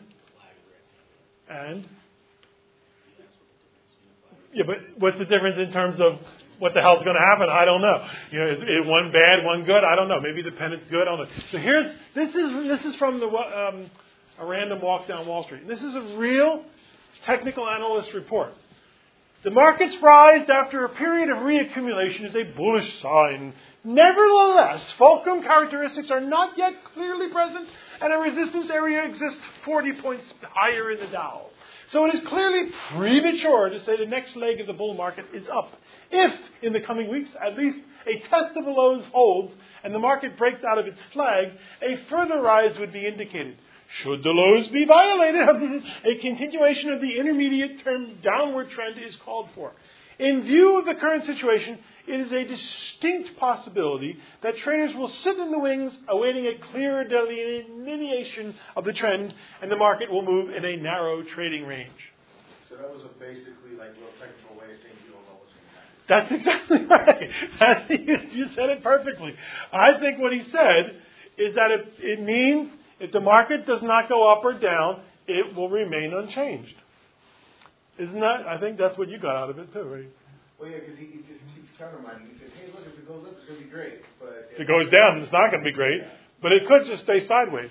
Yeah, but what's the difference in terms of what the hell's going to happen? I don't know. Is one bad, one good? I don't know. Maybe the pennant's good. I don't know. So this is from a random walk down Wall Street. And this is a real technical analyst report. The market's rise after a period of reaccumulation is a bullish sign. Nevertheless, fulcrum characteristics are not yet clearly present, and a resistance area exists 40 points higher in the Dow. So it is clearly premature to say the next leg of the bull market is up. If, in the coming weeks, at least a test of the lows holds and the market breaks out of its flag, a further rise would be indicated. Should the lows be violated, a continuation of the intermediate-term downward trend is called for. In view of the current situation, it is a distinct possibility that traders will sit in the wings awaiting a clearer delineation of the trend, and the market will move in a narrow trading range. So that was basically like a little technical way of saying you don't know what's going to happen. That's exactly right. You said it perfectly. I think what he said is that it means if the market does not go up or down, it will remain unchanged. Isn't that? I think that's what you got out of it too, right? Well, yeah, because he just keeps countermanding. He says, hey, look, if it goes up, it's going to be great. But if it goes down, it's not going to be great. But it could just stay sideways.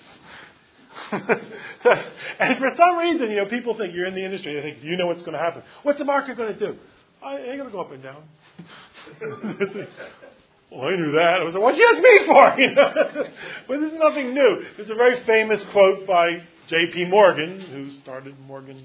And for some reason, people think you're in the industry. They think you know what's going to happen. What's the market going to do? It ain't going to go up and down. Well, I knew that. I was like, what'd you ask me for? But there's nothing new. There's a very famous quote by J.P. Morgan, who started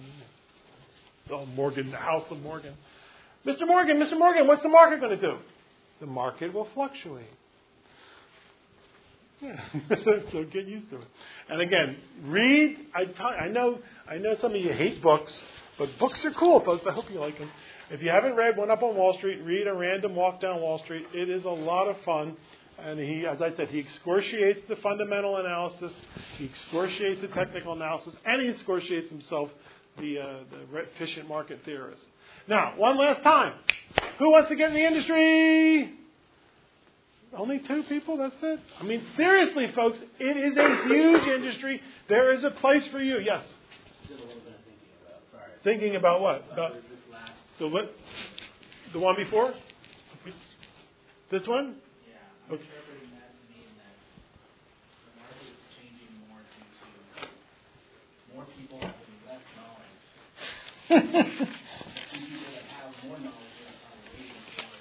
the House of Morgan. Mr. Morgan, what's the market going to do? The market will fluctuate. Yeah. So get used to it. And again, read. I know some of you hate books, but books are cool, folks. I hope you like them. If you haven't read One Up on Wall Street, read A Random Walk Down Wall Street. It is a lot of fun. And he, as I said, he excoriates the fundamental analysis, he excoriates the technical analysis, and he excoriates himself, the efficient market theorist. Now, one last time. Who wants to get in the industry? Only 2 people? That's it? I mean, seriously, folks, it is a huge industry. There is a place for you. Yes? Still a little bit of thinking about. Sorry. Thinking about what? About this last. The one before? This one? Yeah. I'm Okay. interpreting that to mean that the market is changing more due to more people having less knowledge. People that have more knowledge are waiting for it.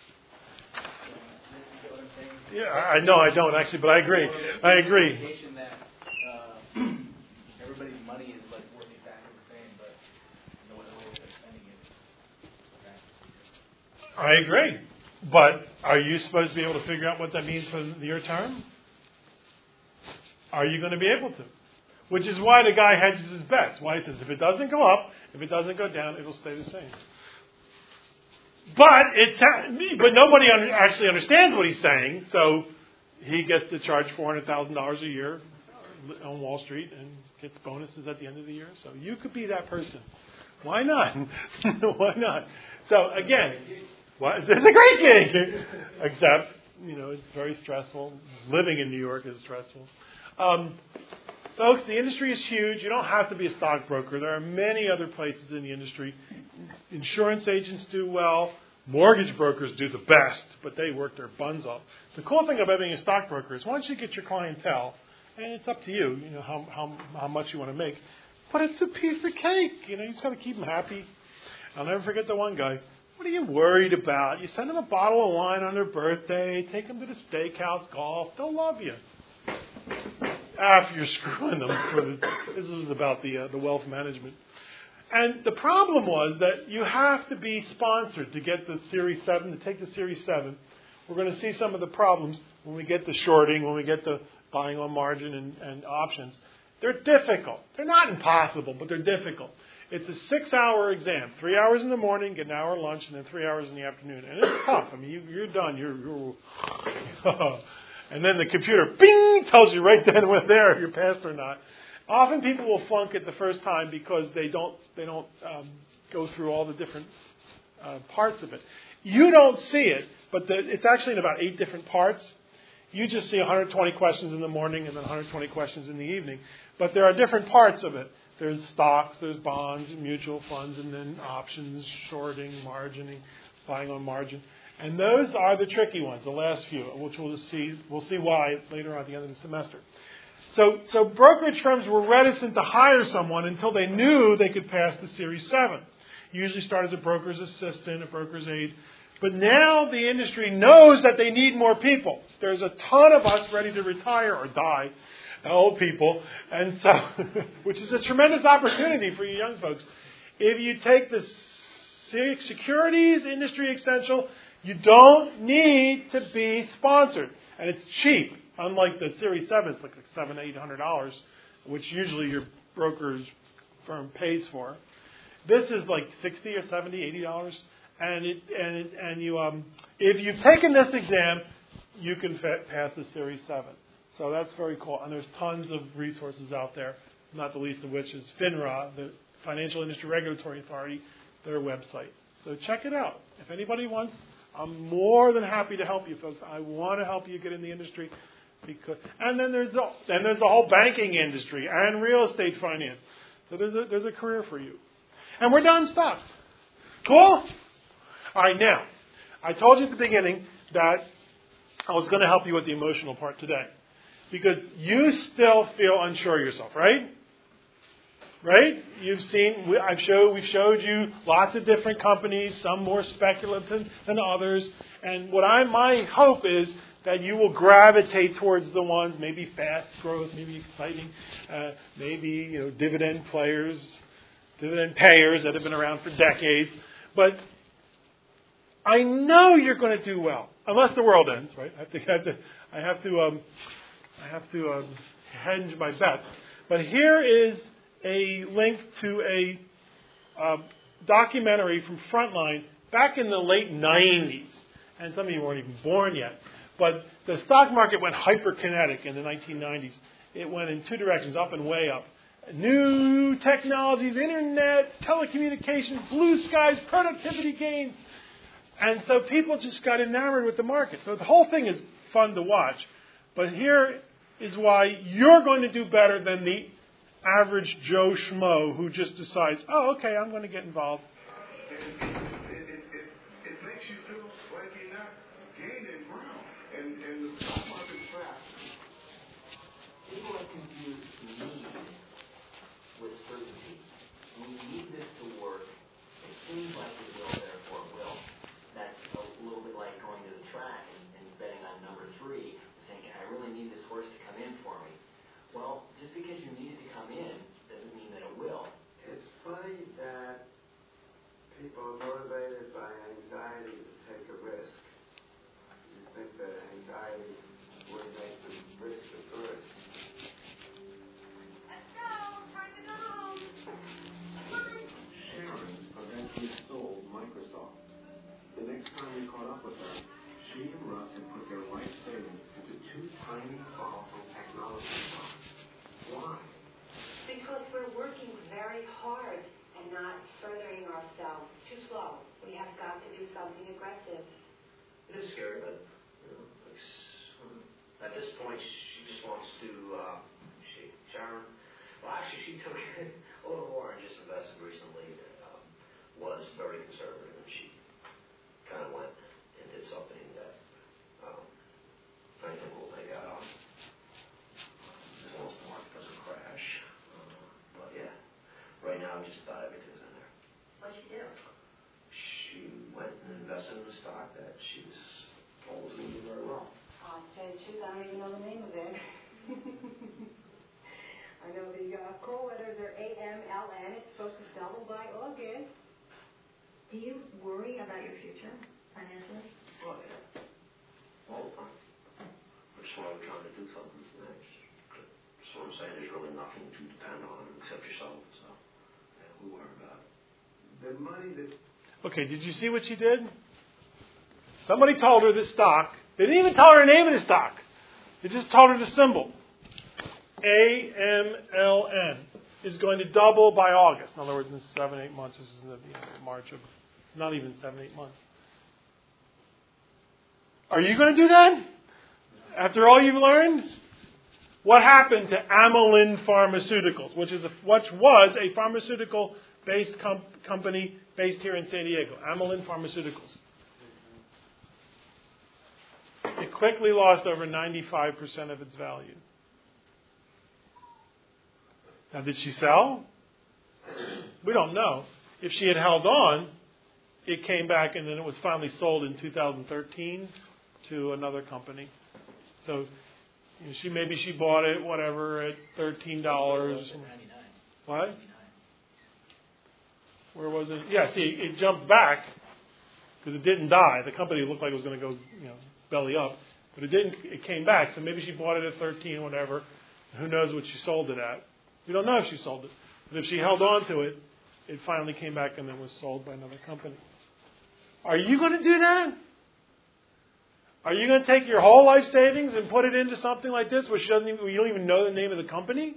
You get what I'm saying? Yeah, I know I don't actually, but I agree. I agree. Indication that everybody's money is like worth exactly the same, but the way they're spending it. Okay. I agree. But are you supposed to be able to figure out what that means for your term? Are you going to be able to? Which is why the guy hedges his bets. Why he says, if it doesn't go up, if it doesn't go down, it'll stay the same. But nobody actually understands what he's saying, so he gets to charge $400,000 a year on Wall Street and gets bonuses at the end of the year. So you could be that person. Why not? Why not? So again, it's a great gig, except it's very stressful. Living in New York is stressful. Folks, the industry is huge. You don't have to be a stockbroker. There are many other places in the industry. Insurance agents do well. Mortgage brokers do the best, but they work their buns off. The cool thing about being a stockbroker is once you get your clientele, and it's up to you, how much you want to make, but it's a piece of cake. You just got to keep them happy. I'll never forget the one guy. What are you worried about? You send them a bottle of wine on their birthday, take them to the steakhouse, golf. They'll love you. After you're screwing them. This was about the wealth management. And the problem was that you have to be sponsored to get the Series 7, to take the Series 7. We're going to see some of the problems when we get to shorting, when we get to buying on margin and options. They're difficult. They're not impossible, but they're difficult. It's a 6-hour exam, 3 hours in the morning, get an hour lunch, and then 3 hours in the afternoon. And it's tough. I mean, you're done. And then the computer, bing, tells you right then and there if you're passed or not. Often people will flunk it the first time because they don't go through all the different parts of it. You don't see it, but it's actually in about 8 different parts. You just see 120 questions in the morning and then 120 questions in the evening. But there are different parts of it. There's stocks, there's bonds, mutual funds, and then options, shorting, margining, buying on margin. And those are the tricky ones, the last few, which we'll see why later on at the end of the semester. So brokerage firms were reticent to hire someone until they knew they could pass the Series 7. Usually start as a broker's assistant, a broker's aide. But now the industry knows that they need more people. There's a ton of us ready to retire or die, old people, and so, which is a tremendous opportunity for you young folks. If you take the securities industry essential, you don't need to be sponsored, and it's cheap. Unlike the Series 7, it's like $700-800, which usually your broker's firm pays for. This is like $60 or $70, $80, and you if you've taken this exam, you can pass the Series 7. So that's very cool. And there's tons of resources out there, not the least of which is FINRA, the Financial Industry Regulatory Authority, their website. So check it out. If anybody wants, I'm more than happy to help you folks. I want to help you get in the industry. And then there's the whole banking industry and real estate finance. So there's a career for you. And we're done stocks. Cool? All right, now, I told you at the beginning that I was going to help you with the emotional part today. Because you still feel unsure of yourself, right? Right? We've showed you lots of different companies, some more speculative than others. And my hope is that you will gravitate towards the ones, maybe fast growth, maybe exciting, maybe dividend payers that have been around for decades. But I know you're going to do well, unless the world ends, right? I have to I have to hedge my bet. But here is a link to a documentary from Frontline back in the late 90s. And some of you weren't even born yet. But the stock market went hyperkinetic in the 1990s. It went in two directions, up and way up. New technologies, internet, telecommunications, blue skies, productivity gains. And so people just got enamored with the market. So the whole thing is fun to watch. But here is why you're going to do better than the average Joe Schmo who just decides, oh, okay, I'm going to get involved. It makes you feel like you're not gaining ground. And the stock market's fast. People are confused need with certainty. We need this to work. It seems like it will, therefore it will. That's a little bit like going to the track and betting on number 3, saying, I really need this horse to come in for me. Well, just because you need it to come in doesn't mean that it will. It's funny that people are motivated by anxiety to take a risk. You think that anxiety would make them risk averse. Let's go! Time to go home! Sharon eventually sold Microsoft. The next time we caught up with her, she and Russ had put their life savings into 2 tiny, powerful technology stocks. Why? Because we're working very hard and not furthering ourselves. It's too slow. We have got to do something aggressive. It is scary, but at this point, she just wants to, Sharon, well, actually, she took a little more and just invested recently that was very conservative, and she kind of went and did something that I think will pay out as long as the market doesn't crash. But yeah, right now, just about everything's in there. What'd she do? She went and invested in a stock that she was told was going to do very well. I'll tell you the truth, I don't even know the name of it. I know the call letters are AMLN. It's supposed to double by August. Do you worry about your future financially? Well, yeah. All the time. That's why we're trying to do something next. That's what I'm saying. There's really nothing to depend on except yourself. So, yeah, we worry about it. The money that... Okay, did you see what she did? Somebody told her this stock. They didn't even tell her the name of the stock. They just told her the symbol. AMLN is going to double by August. In other words, in 7-8 months. This is in the March of, not even 7-8 months. Are you going to do that? After all you've learned? What happened to Amylin Pharmaceuticals, which was a pharmaceutical-based company based here in San Diego. Amylin Pharmaceuticals. It quickly lost over 95% of its value. Now, did she sell? We don't know. If she had held on, it came back and then it was finally sold in 2013 to another company. So maybe she bought it, whatever, at $13. What? Where was it? Yeah, see, it jumped back because it didn't die. The company looked like it was going to go, belly up, but it didn't. It came back. So maybe she bought it at 13, whatever. Who knows what she sold it at? We don't know if she sold it, but if she held on to it, it finally came back and then was sold by another company. Are you going to do that? Are you going to take your whole life savings and put it into something like this, where you don't even know the name of the company?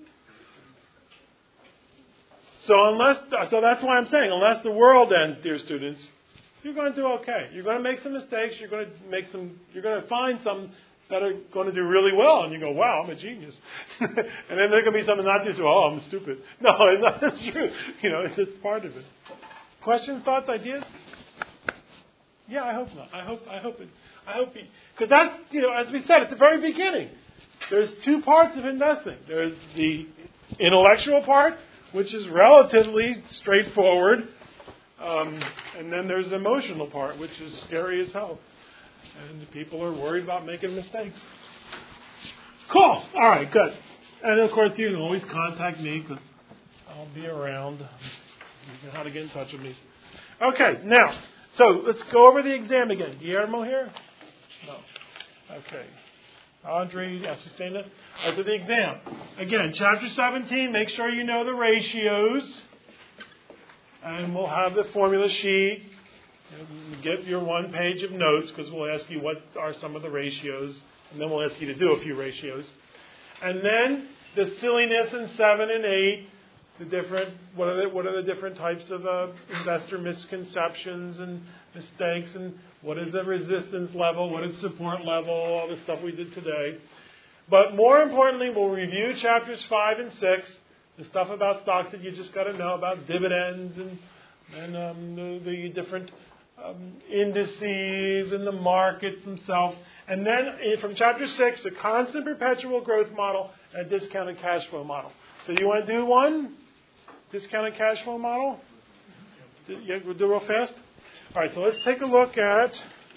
So that's why I'm saying, unless the world ends, dear students, you're going to do okay. You're going to make some mistakes. You're going to find some that are going to do really well, and you go, wow, I'm a genius. And then there's going to be some not just, oh, I'm stupid. No, it's not true. It's just part of it. Questions, thoughts, ideas? Yeah, I hope not. I hope because that's, as we said at the very beginning, there's 2 parts of investing. There's the intellectual part, which is relatively straightforward, and then there's the emotional part, which is scary as hell. And people are worried about making mistakes. Cool. All right, good. And, of course, you can always contact me because I'll be around. You know how to get in touch with me. Okay, now, so let's go over the exam again. Guillermo here? No. Okay. Audrey, Azucena. So the exam. Again, chapter 17, make sure you know the ratios. And we'll have the formula sheet. Get your one page of notes because we'll ask you what are some of the ratios. And then we'll ask you to do a few ratios. And then the silliness in 7 and 8. What are the different types of investor misconceptions and mistakes, and what is the resistance level, what is support level, all the stuff we did today. But more importantly, we'll review chapters 5 and 6, the stuff about stocks that you just got to know about, dividends and the different indices and the markets themselves. And then from chapter 6, the constant perpetual growth model and a discounted cash flow model. So you want to do one? Discounted cash flow model? Yeah, we'll do real fast? All right, so let's take a look at...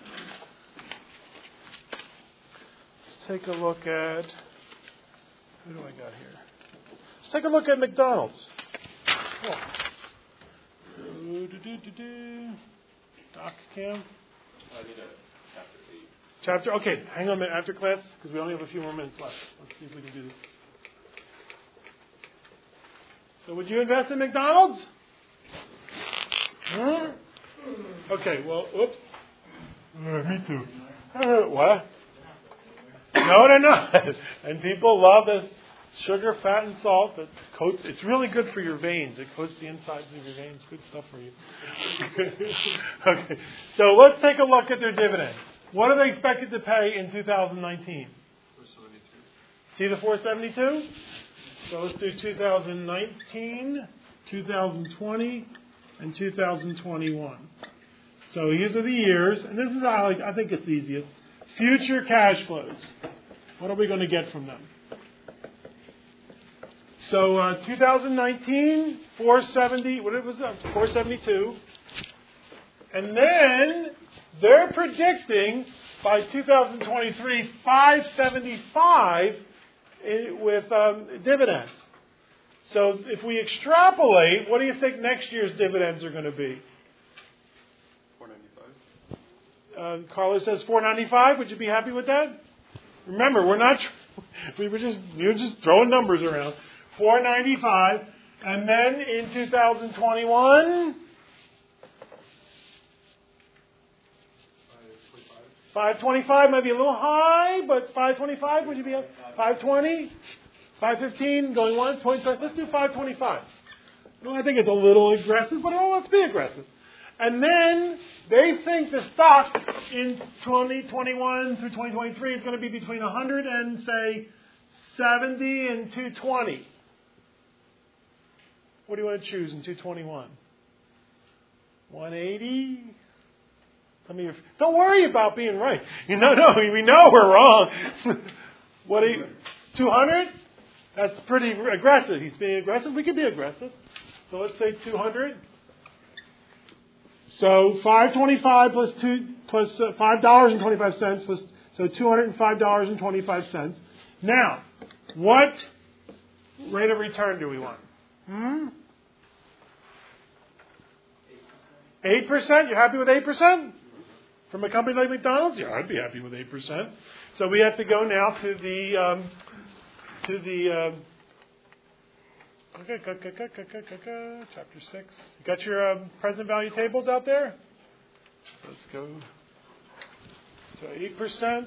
Who do I got here? Let's take a look at McDonald's. Cool. Doc Cam? I need a chapter 8. Okay, hang on a minute after class, because we only have a few more minutes left. Let's see if we can do this. So would you invest in McDonald's? Okay, well, oops. Me too. What? No, they're not. And people love the sugar, fat, and salt that coats. It's really good for your veins. It coats the insides of your veins. Good stuff for you. Okay, so let's take a look at their dividend. What are they expected to pay in 2019? 472. See the 472? So let's do 2019, 2020, and 2021. So these are the years, and this is how I think it's easiest. Future cash flows. What are we going to get from them? So 2019, 470. What was that? 472. And then they're predicting by 2023 575 with dividends. So if we extrapolate, what do you think next year's dividends are going to be? 495. Carlos says 495. Would you be happy with that? Remember, you're just throwing numbers around. 495, and then in 2021, 525 might be a little high, but 525, would you be 520? 515, going once, 25. Let's do 525. No, I think it's a little aggressive, but let's be aggressive. And then they think the stock in 2021 through 2023 is going to be between 100 and, say, 70 and 220. What do you want to choose in 221? 180? Some of you, don't worry about being right. We know we're wrong. What are you? 200? That's pretty aggressive. He's being aggressive. We can be aggressive. So let's say 200. So 525 plus $5.25 plus so $205.25. Now, what rate of return do we want? 8%? You're happy with 8%? From a company like McDonald's? Yeah, I'd be happy with 8%. So we have to go now to the chapter 6. You got your present value tables out there? Let's go. So 8%.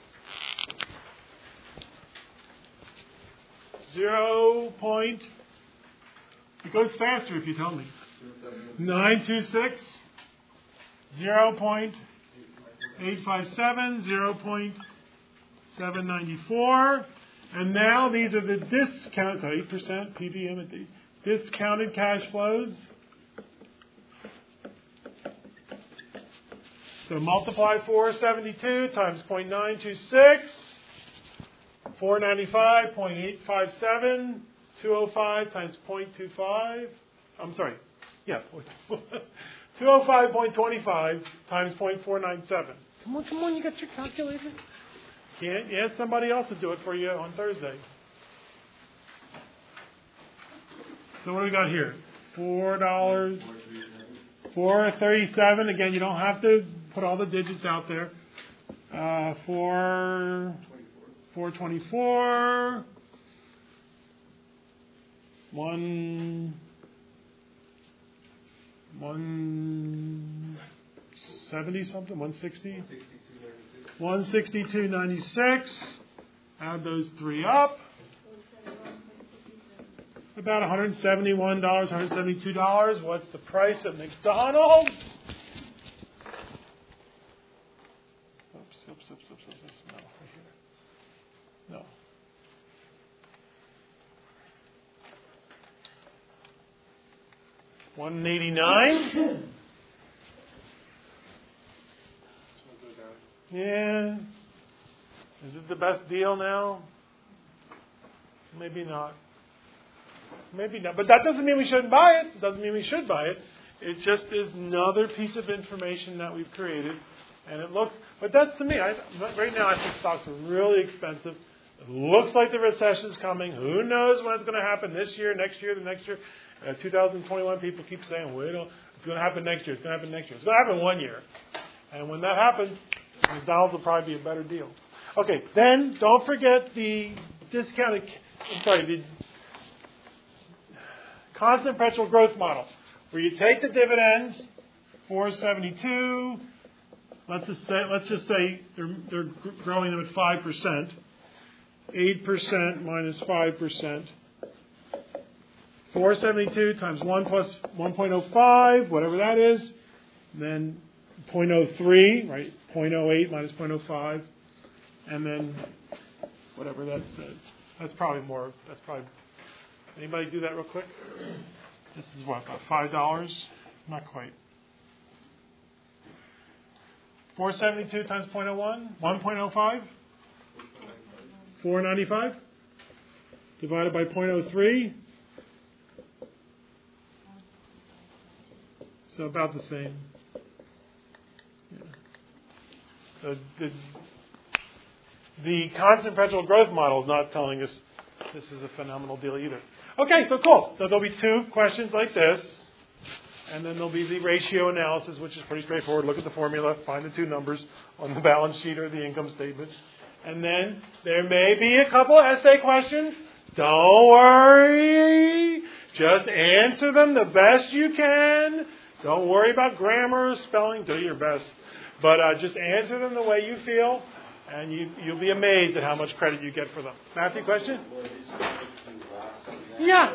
0. It goes faster if you tell me. 926. 0.857. 0.794. And now these are the discount, so 8% PVM at the discounted cash flows. So multiply 472 times 0.926, 495, 0.857, 205 times 0.25. I'm sorry, yeah, 205.25 times 0.497. Come on, you got your calculator? Can't you ask somebody else to do it for you on Thursday? So what do we got here? $4, $4.37. Again, you don't have to put all the digits out there. 424. 170 something, 160? 162.96. Add those three up. About $171, $172. What's the price at McDonald's? Oops. No, right here. No. $189. Yeah. Is it the best deal now? Maybe not. Maybe not. But that doesn't mean we shouldn't buy it. It doesn't mean we should buy it. It just is another piece of information that we've created. And it looks, but that's to me, right now I think stocks are really expensive. It looks like the recession's coming. Who knows when it's going to happen this year, next year, the next year. 2021, people keep saying, well, it's going to happen next year, it's going to happen next year. It's going to happen 1 year. And when that happens, McDonald's will probably be a better deal. Okay, then don't forget the the constant perpetual growth model, where you take the dividends, 472. Let's just say they're growing them at 5%. 8% minus 5%. 472 times 1 plus 1.05, whatever that is. Then 0.03, right? 0.08 minus 0.05. And then whatever that says. That's probably, anybody do that real quick? This is what, about $5? Not quite. 472 times 0.01, 1.05, 495, divided by 0.03, so about the same. Yeah. So the constant perpetual growth model is not telling us this is a phenomenal deal either. Okay, so cool. So there'll be two questions like this. And then there'll be the ratio analysis, which is pretty straightforward. Look at the formula, find the two numbers on the balance sheet or the income statement. And then there may be a couple essay questions. Don't worry. Just answer them the best you can. Don't worry about grammar or spelling. Do your best. But just answer them the way you feel, and you'll be amazed at how much credit you get for them. Matthew, question? Yeah.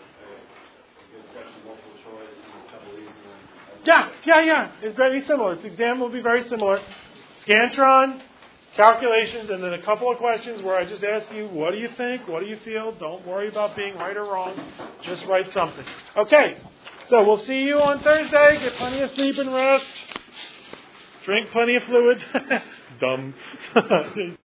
Yeah. It's very similar. Its exam will be very similar. Scantron, calculations, and then a couple of questions where I just ask you, what do you think? What do you feel? Don't worry about being right or wrong. Just write something. Okay. So we'll see you on Thursday. Get plenty of sleep and rest. Drink plenty of fluid. Dumb.